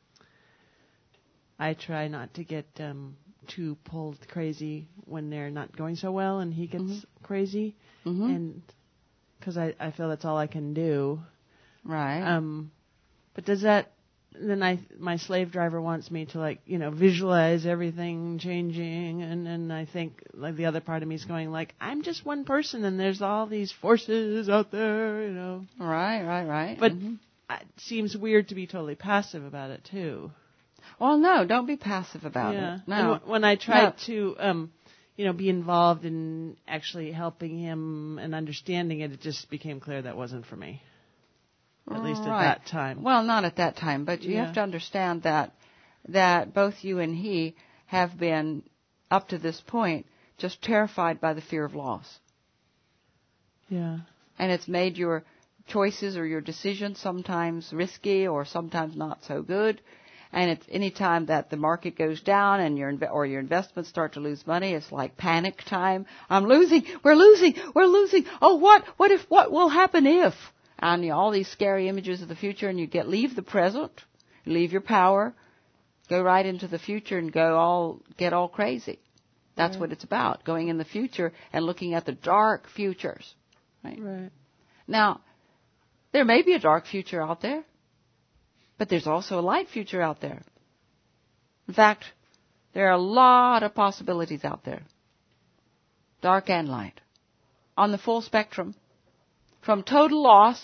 I try not to get um, too pulled crazy when they're not going so well, and he gets Mm-hmm. crazy, Mm-hmm. and because I, I feel that's all I can do. Right. Um, but does that, then I, my slave driver wants me to, like, you know, visualize everything changing, and then I think, like, the other part of me is going, like, I'm just one person, and there's all these forces out there, you know. Right, right, right. But Mm-hmm. it seems weird to be totally passive about it, too. Well, no, don't be passive about yeah. it. No. And w- when I tried No. to, um, you know, be involved in actually helping him and understanding it, it just became clear that wasn't for me. At least Right. at that time. Well, not at that time, but you Yeah. have to understand that that both you and he have been, up to this point, just terrified by the fear of loss. Yeah. And it's made your choices or your decisions sometimes risky or sometimes not so good. And it's any time that the market goes down and your inve- or your investments start to lose money, it's like panic time. I'm losing. We're losing. We're losing. Oh, what? What if? What will happen if? And you know, all these scary images of the future, and you get leave the present, leave your power, go right into the future, and go all get all crazy. That's Right. what it's about: going in the future and looking at the dark futures. Right? Right. Now, there may be a dark future out there, but there's also a light future out there. In fact, there are a lot of possibilities out there, dark and light, on the full spectrum, from total loss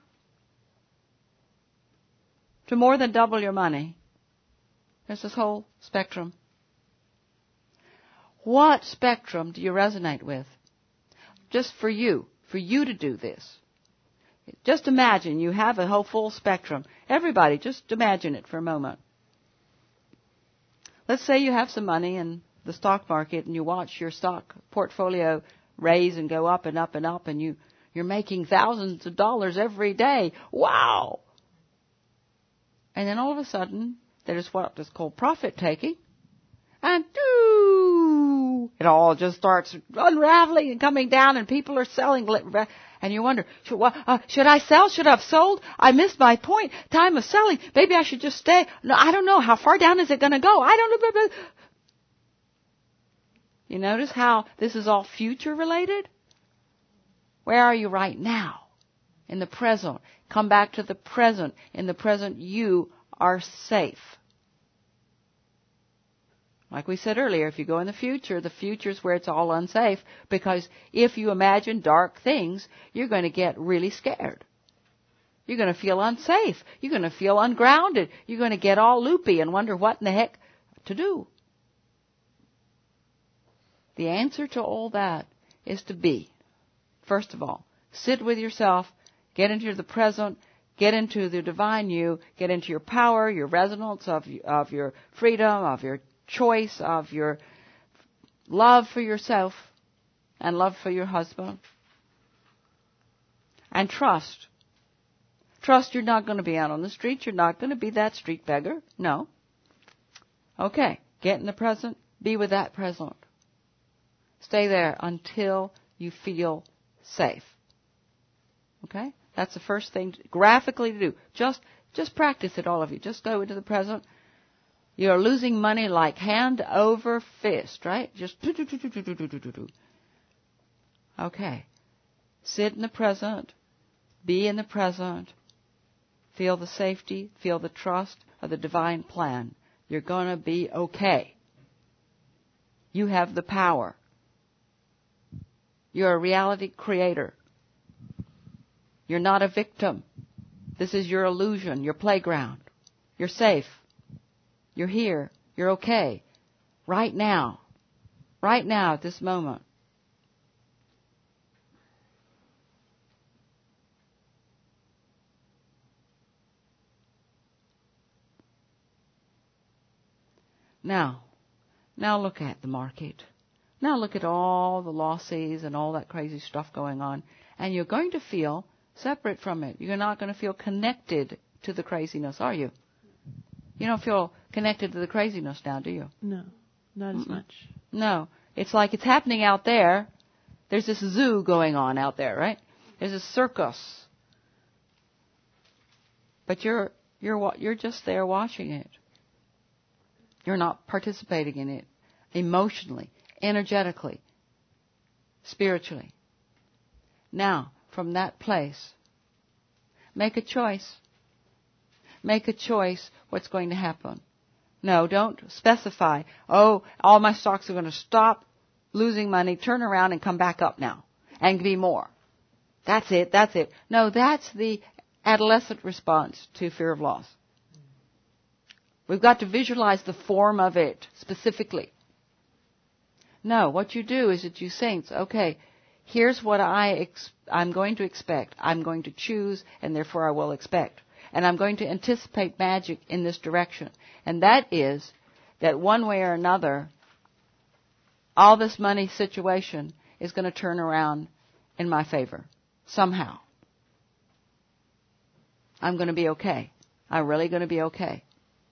to more than double your money. There's this whole spectrum. What spectrum do you resonate with? Just for you, for you to do this. Just imagine you have a whole full spectrum. Everybody, just imagine it for a moment. Let's say you have some money in the stock market and you watch your stock portfolio raise and go up and up and up, and you, you're making thousands of dollars every day. Wow! And then all of a sudden, there's what is called profit taking. And doo, it all just starts unraveling and coming down, and people are selling. And you wonder, should, uh, should I sell? Should I have sold? I missed my point. Time of selling. Maybe I should just stay. No, I don't know. How far down is it going to go? I don't know. You notice how this is all future related? Where are you right now? In the present. Come back to the present. In the present, you are safe. Like we said earlier, if you go in the future, the future is where it's all unsafe, because if you imagine dark things, you're going to get really scared. You're going to feel unsafe. You're going to feel ungrounded. You're going to get all loopy and wonder what in the heck to do. The answer to all that is to be. First of all, sit with yourself, get into the present, get into the divine you, get into your power, your resonance of, of your freedom, of your choice, of your love for yourself and love for your husband. And trust. Trust you're not going to be out on the street. You're not going to be that street beggar. No. Okay. Get in the present. Be with that present. Stay there until you feel safe. Okay? That's the first thing to, graphically to do. Just, just practice it, all of you. Just go into the present. You're losing money like hand over fist, right? Just do, do, do, do, do, do, do, do, do. Okay. Sit in the present. Be in the present. Feel the safety. Feel the trust of the divine plan. You're going to be okay. You have the power. You're a reality creator. You're not a victim. This is your illusion, your playground. You're safe. You're here. You're okay. Right now. Right now at this moment. Now, now look at the market. Now look at all the losses and all that crazy stuff going on. And you're going to feel separate from it. You're not going to feel connected to the craziness, are you? You don't feel connected to the craziness now, do you? No, not as Mm-mm. much. No. It's like it's happening out there. There's this zoo going on out there, right? There's a circus. But you're you're you're just there watching it. You're not participating in it emotionally, energetically, spiritually. Now, from that place, make a choice. Make a choice what's going to happen. No, don't specify, oh, all my stocks are going to stop losing money, turn around and come back up now and be more. That's it, that's it. No, that's the adolescent response to fear of loss. We've got to visualize the form of it specifically. No, what you do is that you think, okay, here's what I ex- I'm going to expect. I'm going to choose, and therefore I will expect. And I'm going to anticipate magic in this direction. And that is that one way or another, all this money situation is going to turn around in my favor. Somehow. I'm going to be okay. I'm really going to be okay.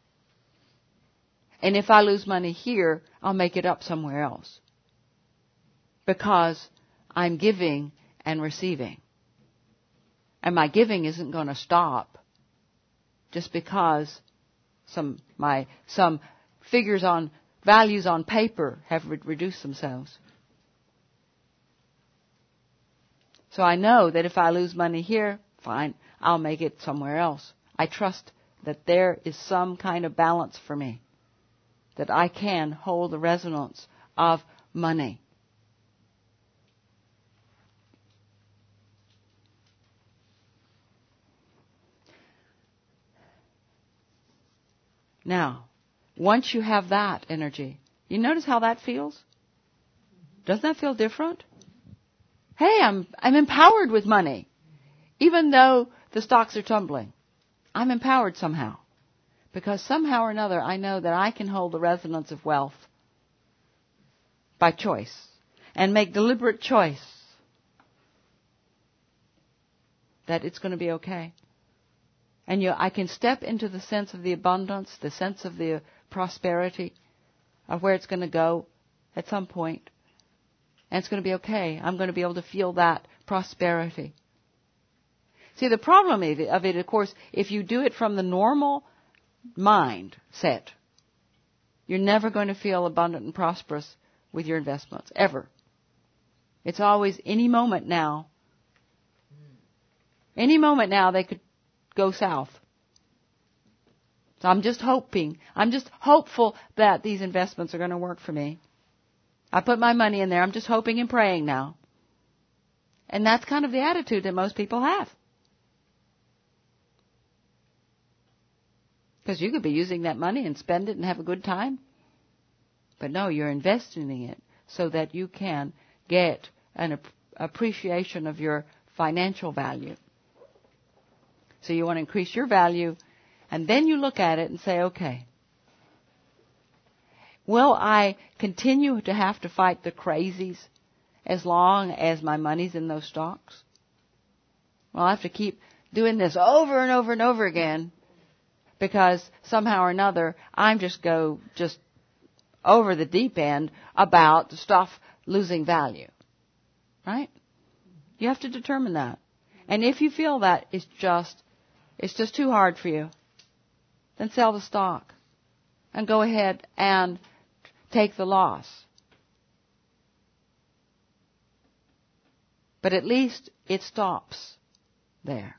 And if I lose money here, I'll make it up somewhere else. Because I'm giving and receiving. And my giving isn't going to stop just because some my some figures on values on paper have re- reduced themselves. So I know that if I lose money here, fine, I'll make it somewhere else. I trust that there is some kind of balance for me, that I can hold the resonance of money. Now, once you have that energy, you notice how that feels? Doesn't that feel different? Hey, I'm I'm empowered with money. Even though the stocks are tumbling, I'm empowered somehow. Because somehow or another, I know that I can hold the resonance of wealth by choice and make deliberate choice that it's going to be okay. And you, I can step into the sense of the abundance, the sense of the prosperity, of where it's going to go at some point. And it's going to be okay. I'm going to be able to feel that prosperity. See, the problem of it, of it, of course, if you do it from the normal mind set, you're never going to feel abundant and prosperous with your investments, ever. It's always any moment now. Any moment now they could go south. So I'm just hoping, I'm just hopeful that these investments are going to work for me. I put my money in there. I'm just hoping and praying now. And that's kind of the attitude that most people have. Because you could be using that money and spend it and have a good time. But no, you're investing in it so that you can get an ap- appreciation of your financial value. So you want to increase your value, and then you look at it and say, okay, will I continue to have to fight the crazies as long as my money's in those stocks? Well, I have to keep doing this over and over and over again because somehow or another I'm just go just over the deep end about the stuff losing value. Right? You have to determine that. And if you feel that it's just it's just too hard for you, then sell the stock and go ahead and take the loss. But at least it stops there.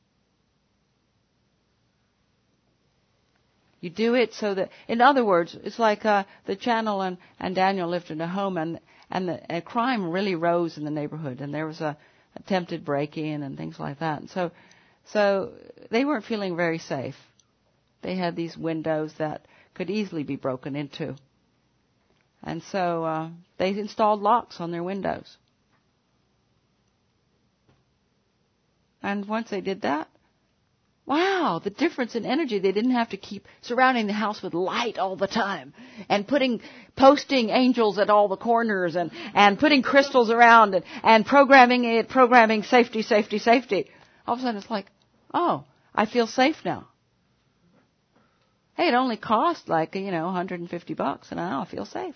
You do it so that, in other words, it's like uh, the Channel and, and Daniel lived in a home, and and the and crime really rose in the neighborhood, and there was a attempted break-in and things like that. And so, so they weren't feeling very safe. They had these windows that could easily be broken into. And so uh, they installed locks on their windows. And once they did that, Wow, the difference in energy. They didn't have to keep surrounding the house with light all the time and putting, posting angels at all the corners and, and putting crystals around and, and programming it, programming safety, safety, safety. All of a sudden it's like, oh, I feel safe now. Hey, it only cost like, you know, one hundred fifty bucks and now I feel safe.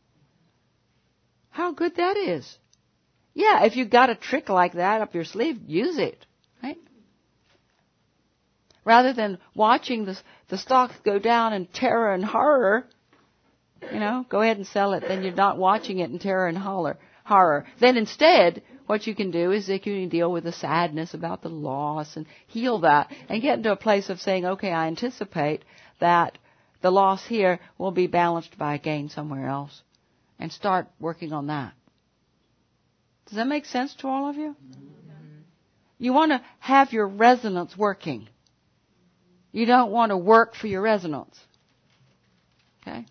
How good that is. Yeah, if you got a trick like that up your sleeve, use it, right? Rather than watching the, the stocks go down in terror and horror, you know, go ahead and sell it. Then you're not watching it in terror and holler, horror. Then instead, what you can do is that you can deal with the sadness about the loss and heal that and get into a place of saying, okay, I anticipate that the loss here will be balanced by a gain somewhere else, and start working on that. Does that make sense to all of you? Mm-hmm. You want to have your resonance working. You don't want to work for your resonance. Okay?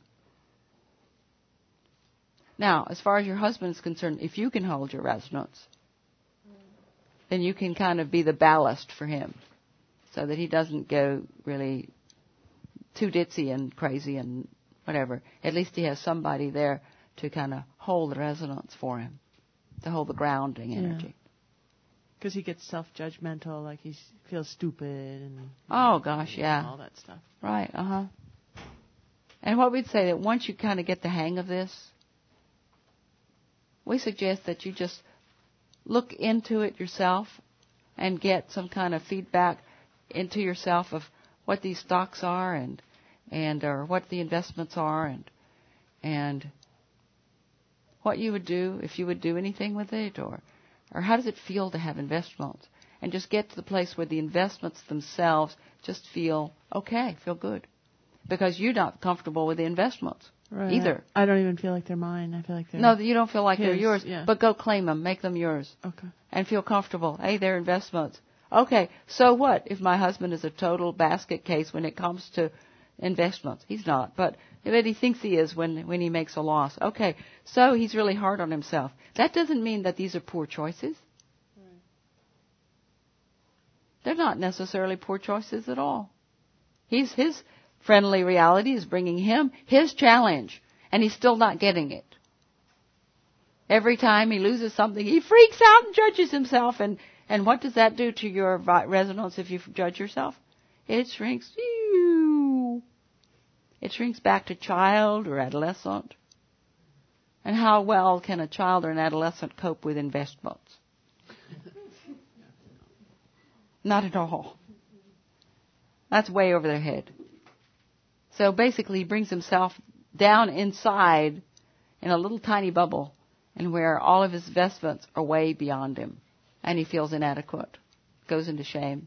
Now, as far as your husband is concerned, if you can hold your resonance, then you can kind of be the ballast for him so that he doesn't go really too ditzy and crazy and whatever. At least he has somebody there to kind of hold the resonance for him, to hold the grounding energy. Yeah. Because he gets self-judgmental, like he feels stupid and oh gosh, yeah, all that stuff. Right, uh huh. And what we'd say that once you kind of get the hang of this, we suggest that you just look into it yourself and get some kind of feedback into yourself of what these stocks are and and or what the investments are and and what you would do if you would do anything with it, or or how does it feel to have investments, and just get to the place where the investments themselves just feel okay, feel good, because you're not comfortable with the investments right. either. I don't even feel like they're mine. I feel like they're no, you don't feel like his, they're yours, yeah. But go claim them, make them yours, okay, and feel comfortable. Hey, they're investments. Okay, so what if my husband is a total basket case when it comes to investments? He's not, but but he thinks he is when when he makes a loss. Okay, so he's really hard on himself. That doesn't mean that these are poor choices. Right. They're not necessarily poor choices at all. He's his friendly reality is bringing him his challenge, and he's still not getting it. Every time he loses something, he freaks out and judges himself. And, and what does that do to your resonance if you judge yourself? It shrinks. It shrinks back to child or adolescent. And how well can a child or an adolescent cope with investments? Not at all. That's way over their head. So basically he brings himself down inside in a little tiny bubble, and where all of his investments are way beyond him, and he feels inadequate, goes into shame.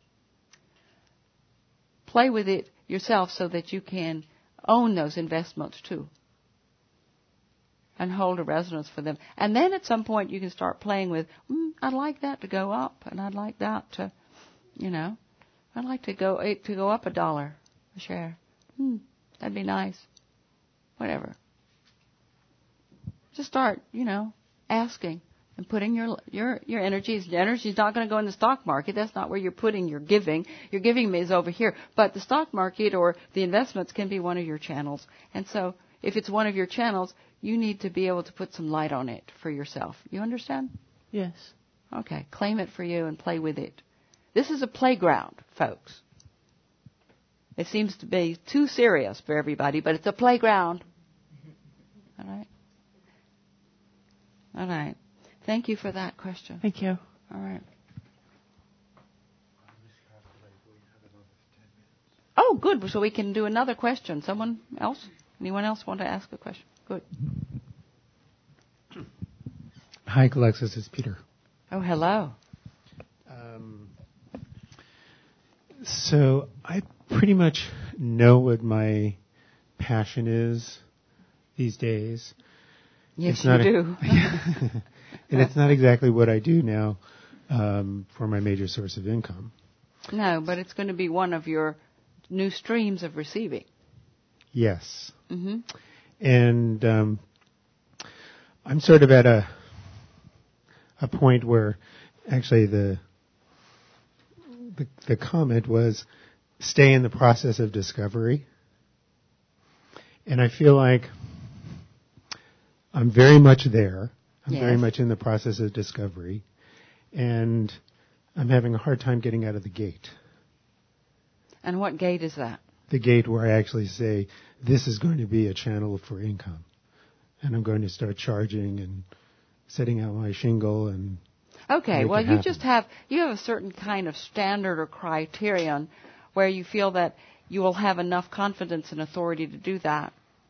Play with it yourself so that you can own those investments too, and hold a resonance for them. And then at some point you can start playing with, mm, I'd like that to go up, and I'd like that to, you know, I'd like to go to go up a dollar a share. Hmm, that'd be nice. Whatever. Just start, you know, asking and putting your your your energies. The energy's not going to go in the stock market. That's not where you're putting your giving. Your giving is over here. But the stock market or the investments can be one of your channels. And so if it's one of your channels, you need to be able to put some light on it for yourself. You understand? Yes. Okay. Claim it for you and play with it. This is a playground, folks. It seems to be too serious for everybody, but it's a playground. All right? All right. Thank you for that question. Thank you. All right. Oh, good. So we can do another question. Someone else? Anyone else want to ask a question? Good. Hi, Alexis. It's Peter. Oh, hello. Um, so I pretty much know what my passion is these days. Yes, it's you not do. A, and it's not exactly what I do now um, for my major source of income. No, but it's going to be one of your new streams of receiving. Yes. Mm-hmm. And um, I'm sort of at a a point where actually the the, the comment was, stay in the process of discovery. And I feel like I'm very much there. I'm Yes. very much in the process of discovery. And I'm having a hard time getting out of the gate. And what gate is that? The gate where I actually say, this is going to be a channel for income. And I'm going to start charging and setting out my shingle and Okay, make well, it you happen. just have, you have a certain kind of standard or criterion where you feel that you will have enough confidence and authority to do that.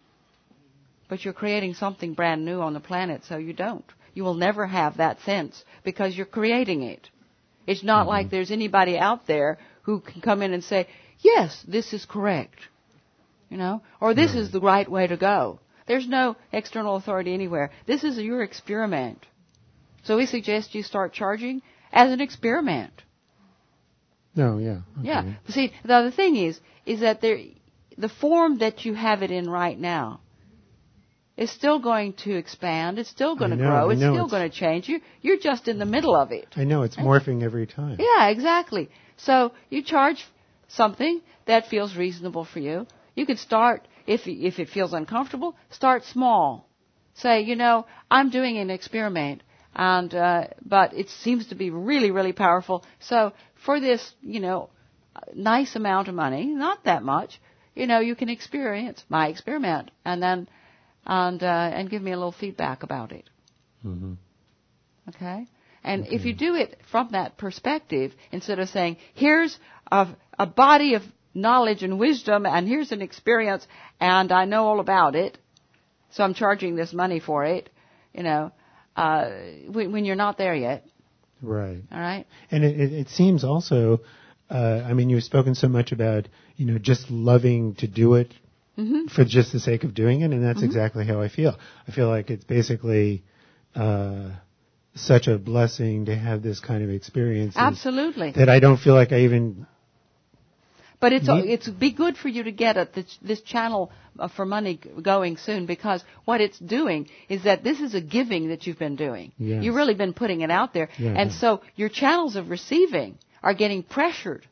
But you're creating something brand new on the planet, so you don't. You will never have that sense because you're creating it. It's not Mm-hmm. like there's anybody out there who can come in and say, yes, this is correct, you know, or this Right. is the right way to go. There's no external authority anywhere. This is your experiment. So we suggest you start charging as an experiment. No, yeah. Okay. Yeah. See, the other thing is, is that there, the form that you have it in right now is still going to expand. It's still going I to know, grow. I It's know, still it's- going to change. You, you're just in the middle of it. I know, it's morphing every time. Yeah, exactly. So you charge something that feels reasonable for you. You could start, if if it feels uncomfortable, start small. Say, you know, I'm doing an experiment, and uh, but it seems to be really, really powerful. So for this, you know, nice amount of money, not that much, you know, you can experience my experiment, and then and uh, and give me a little feedback about it. Mm-hmm. Okay? And Okay. if you do it from that perspective, instead of saying, here's a, a body of knowledge and wisdom, and here's an experience, and I know all about it, so I'm charging this money for it, you know, uh, when, when you're not there yet. Right. All right? And it, it, it seems also, uh, I mean, you've spoken so much about, you know, just loving to do it Mm-hmm. for just the sake of doing it, and that's Mhm. exactly how I feel. I feel like it's basically uh, such a blessing to have this kind of experience Absolutely. that I don't feel like I even. But it's Need- it's be good for you to get at this, this channel uh, for money g- going soon, because what it's doing is that this is a giving that you've been doing. Yes. You've really been putting it out there, Yeah, and yeah. so your channels of receiving are getting pressured.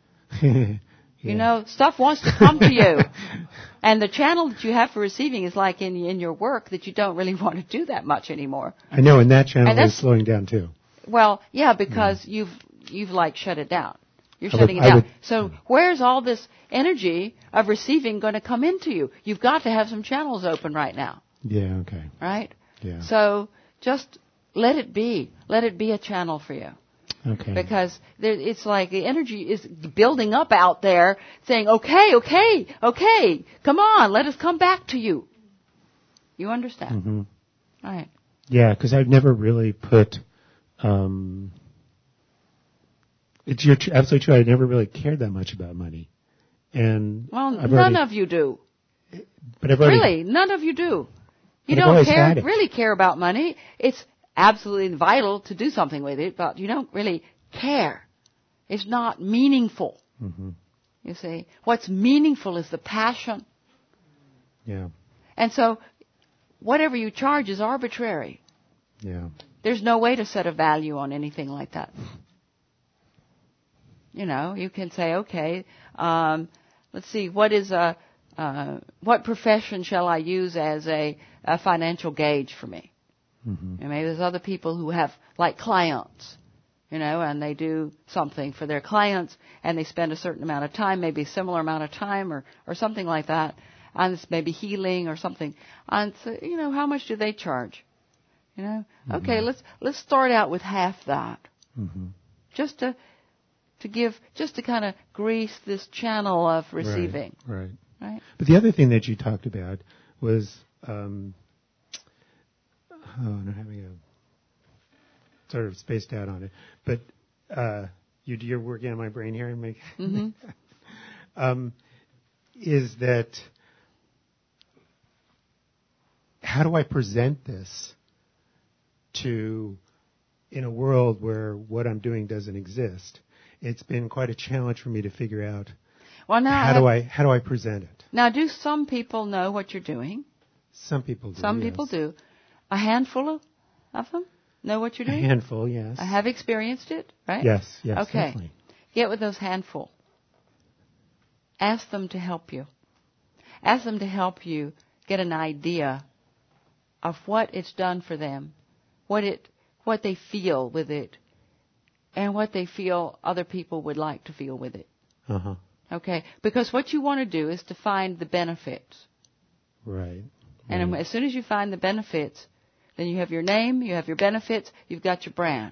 You Yeah. know, stuff wants to come to you, and the channel that you have for receiving is like in in your work that you don't really want to do that much anymore. I know, and that channel And that's- is slowing down too. Well, yeah, because you've you've like shut it down. You're I would- shutting it I down. would- So where's all this energy of receiving going to come into you? You've got to have some channels open right now, Yeah. Okay. right? Yeah. So just let it be. Let it be a channel for you. Okay. Because there, it's like the energy is building up out there saying, okay, okay, okay, come on, let us come back to you. You understand? hmm All right. Yeah, because I've never really put. Um, it's you're tr- absolutely true. I never really cared that much about money, and Well, I've none already, of you do. But I've already, Really, none of you do. You But I've don't always care, had it. really care about money. It's absolutely vital to do something with it, but you don't really care. It's not meaningful. hmm You see, what's meaningful is the passion. Yeah. And so, whatever you charge is arbitrary. Yeah. There's no way to set a value on anything like that. You know, you can say, okay, um, let's see, what is a, uh, what profession shall I use as a, a financial gauge for me? hmm And maybe there's other people who have, like, clients, you know, and they do something for their clients, and they spend a certain amount of time, maybe a similar amount of time, or, or something like that, and it's maybe healing or something. And so, you know, how much do they charge? You know, okay, let's let's start out with half that, hmm just to to give, just to kind of grease this channel of receiving, Right. right. right? But the other thing that you talked about was, um, oh, I'm having a sort of spaced out on it, but uh, you, you're working on my brain here and make. Mhm. um, is that how do I present this to in a world where what I'm doing doesn't exist? It's been quite a challenge for me to figure out Well, now how have- do I how do I present it. now do some people know what you're doing? Some people do. Some yes. people do. A handful of, of them know what you're A doing? handful, yes. I have experienced it, right? Yes, yes, Okay. definitely. Get with those handful. Ask them to help you. Ask them to help you get an idea of what it's done for them, what it, what they feel with it, and what they feel other people would like to feel with it. Uh-huh. Okay? Because what you want to do is to find the benefits. Right. And right. as soon as you find the benefits, then you have your name, you have your benefits, you've got your brand.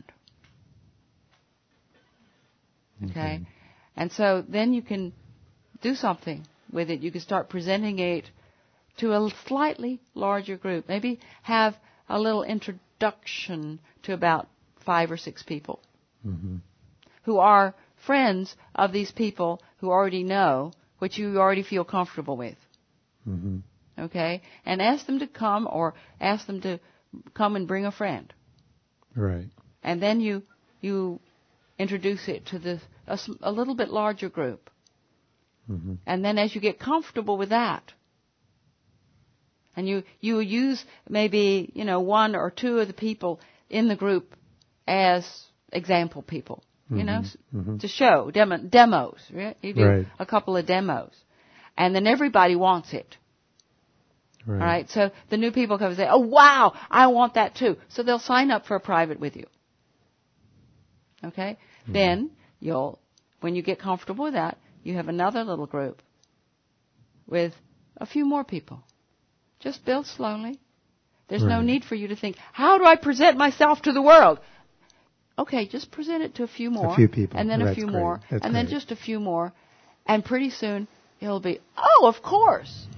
Okay? Okay. And so then you can do something with it. You can start presenting it to a slightly larger group. Maybe have a little introduction to about five or six people Mm-hmm. who are friends of these people who already know what you already feel comfortable with. Mm-hmm. Okay? And ask them to come or ask them to come and bring a friend. Right. And then you you introduce it to the a, a little bit larger group. Mm-hmm. And then as you get comfortable with that, and you, you use maybe, you know, one or two of the people in the group as example people, you know, Mm-hmm. to show, demo, demos, right? You do Right. a couple of demos. And then everybody wants it. Right. All right? So the new people come and say, oh, wow, I want that too. So they'll sign up for a private with you. Okay? Mm-hmm. Then you'll, when you get comfortable with that, you have another little group with a few more people. Just build slowly. There's no Right. need for you to think, how do I present myself to the world? Okay, just present it to a few more. A few people. And then Well, a that's few great. more. That's and then great. just a few more. And pretty soon it'll be, oh, of course.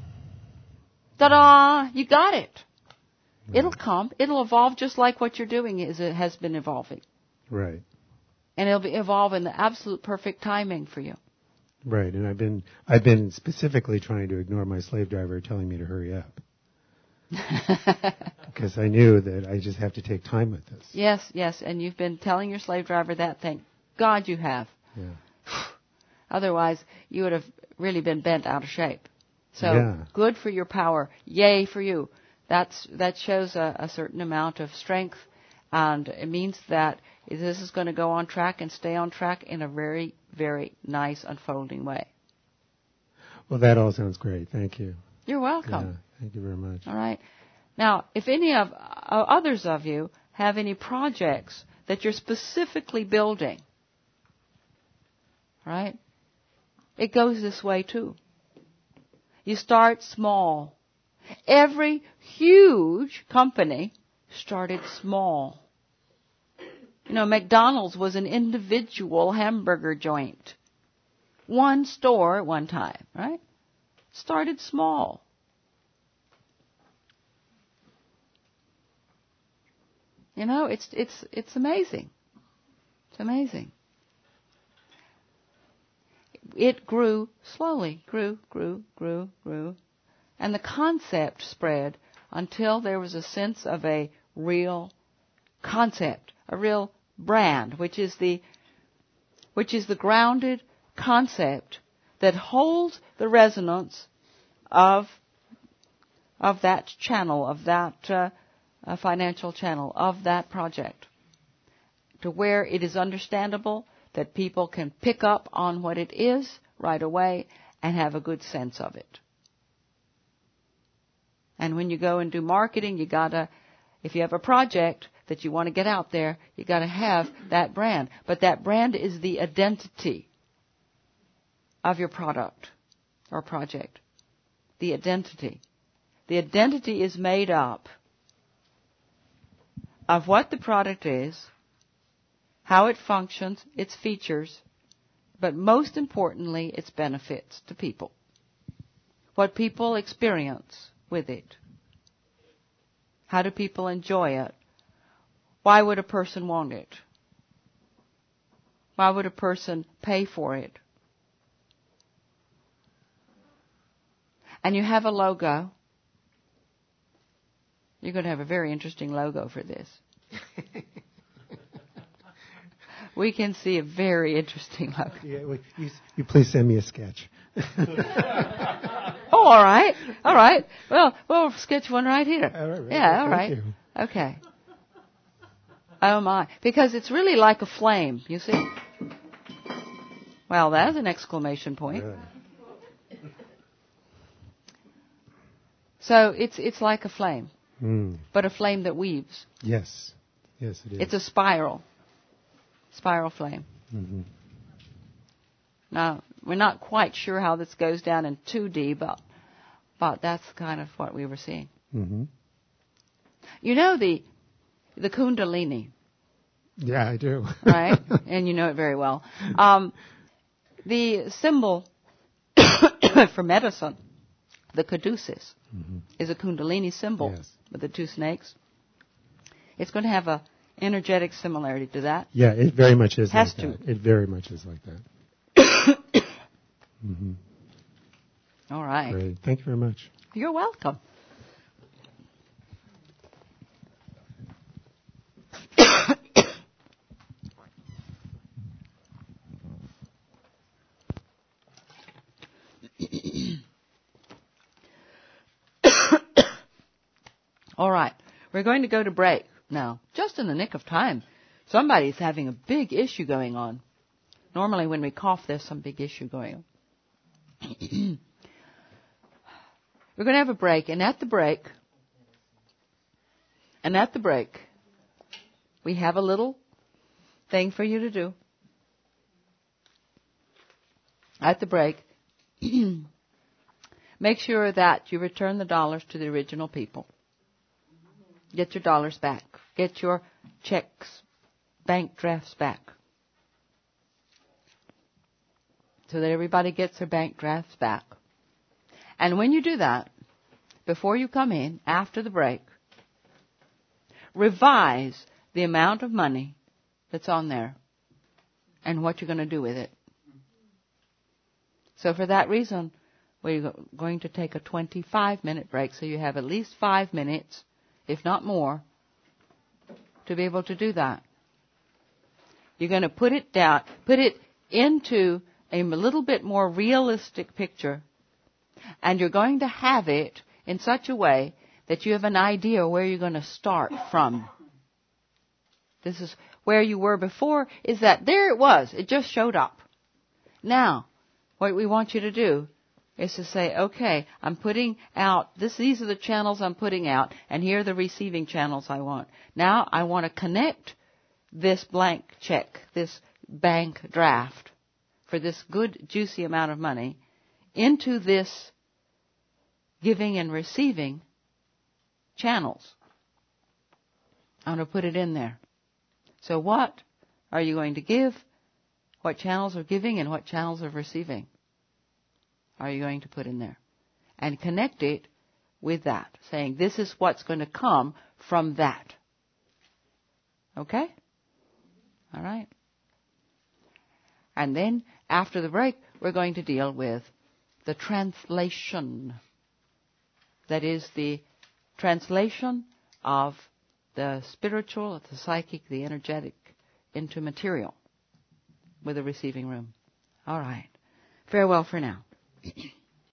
Ta-da! You got it. Right. It'll come. It'll evolve just like what you're doing is it has been evolving. Right. And it'll be evolve in the absolute perfect timing for you. Right. And I've been I've been specifically trying to ignore my slave driver telling me to hurry up. Because I knew that I just have to take time with this. Yes, yes. And you've been telling your slave driver that. Thank God you have. Yeah. Otherwise, you would have really been bent out of shape. So Yeah. good for your power. Yay for you. That's that shows a, a certain amount of strength, and it means that this is going to go on track and stay on track in a very, very nice unfolding way. Well, that all sounds great. Thank you. You're welcome. Yeah. Thank you very much. All right. Now, if any of uh, others of you have any projects that you're specifically building, right? It goes this way too. You start small. Every huge company started small. You know, McDonald's was an individual hamburger joint. One store at one time, right? Started small. You know, it's it's it's amazing. It's amazing. It grew slowly, grew, grew, grew, grew. And the concept spread until there was a sense of a real concept, a real brand, which is the which is the grounded concept that holds the resonance of of that channel, of that uh, uh, financial channel, of that project, to where it is understandable that people can pick up on what it is right away and have a good sense of it. And when you go and do marketing, you gotta, if you have a project that you want to get out there, you gotta have that brand. But that brand is the identity of your product or project. The identity. The identity is made up of what the product is, how it functions, its features, but most importantly, its benefits to people. What people experience with it. How do people enjoy it? Why would a person want it? Why would a person pay for it? And you have a logo. You're going to have a very interesting logo for this. We can see a very interesting logo. Yeah, well, you, you please send me a sketch. Oh, all right. All right. Well, we'll sketch one right here. All right, yeah, all thank right. you. Okay. Oh, my. Because it's really like a flame, you see? Well, that's an exclamation point. Really. So it's it's like a flame, Mm. but a flame that weaves. Yes. Yes, it is. It's a spiral, spiral flame. Mm-hmm. Now, we're not quite sure how this goes down in two D, but, but that's kind of what we were seeing. Mm-hmm. You know the the Kundalini, Yeah, I do. right? And you know it very well. Um, the symbol for medicine, the caduceus, Mm-hmm. is a Kundalini symbol Yes. with the two snakes. It's going to have a energetic similarity to that. Yeah, it very much is Has like to. that. It very much is like that. Mm-hmm. All right. Great. Thank you very much. You're welcome. All right. We're going to go to break now, just in the nick of time. Somebody's having a big issue going on. Normally when we cough, there's some big issue going on. We're going to have a break, and at the break, and at the break, we have a little thing for you to do. At the break, make sure that you return the dollars to the original people. Get your dollars back. Get your checks, bank drafts back. So that everybody gets their bank drafts back. And when you do that, before you come in, after the break, revise the amount of money that's on there and what you're going to do with it. So for that reason, we're going to take a twenty-five minute break, so you have at least five minutes, if not more, to be able to do that. You're going to put it down, put it into a little bit more realistic picture, and you're going to have it in such a way that you have an idea where you're going to start from. This is where you were before, is that there it was. It just showed up. Now, what we want you to do is to say, okay, I'm putting out, this, these are the channels I'm putting out, and here are the receiving channels I want. Now I want to connect this blank check, this bank draft, for this good, juicy amount of money, into this giving and receiving channels. I'm going to put it in there. So what are you going to give? What channels are giving and what channels are receiving are you going to put in there? And connect it with that, saying this is what's going to come from that. Okay? All right. And then, after the break, we're going to deal with the translation. That is the translation of the spiritual, the psychic, the energetic into material with the receiving room. All right. Farewell for now.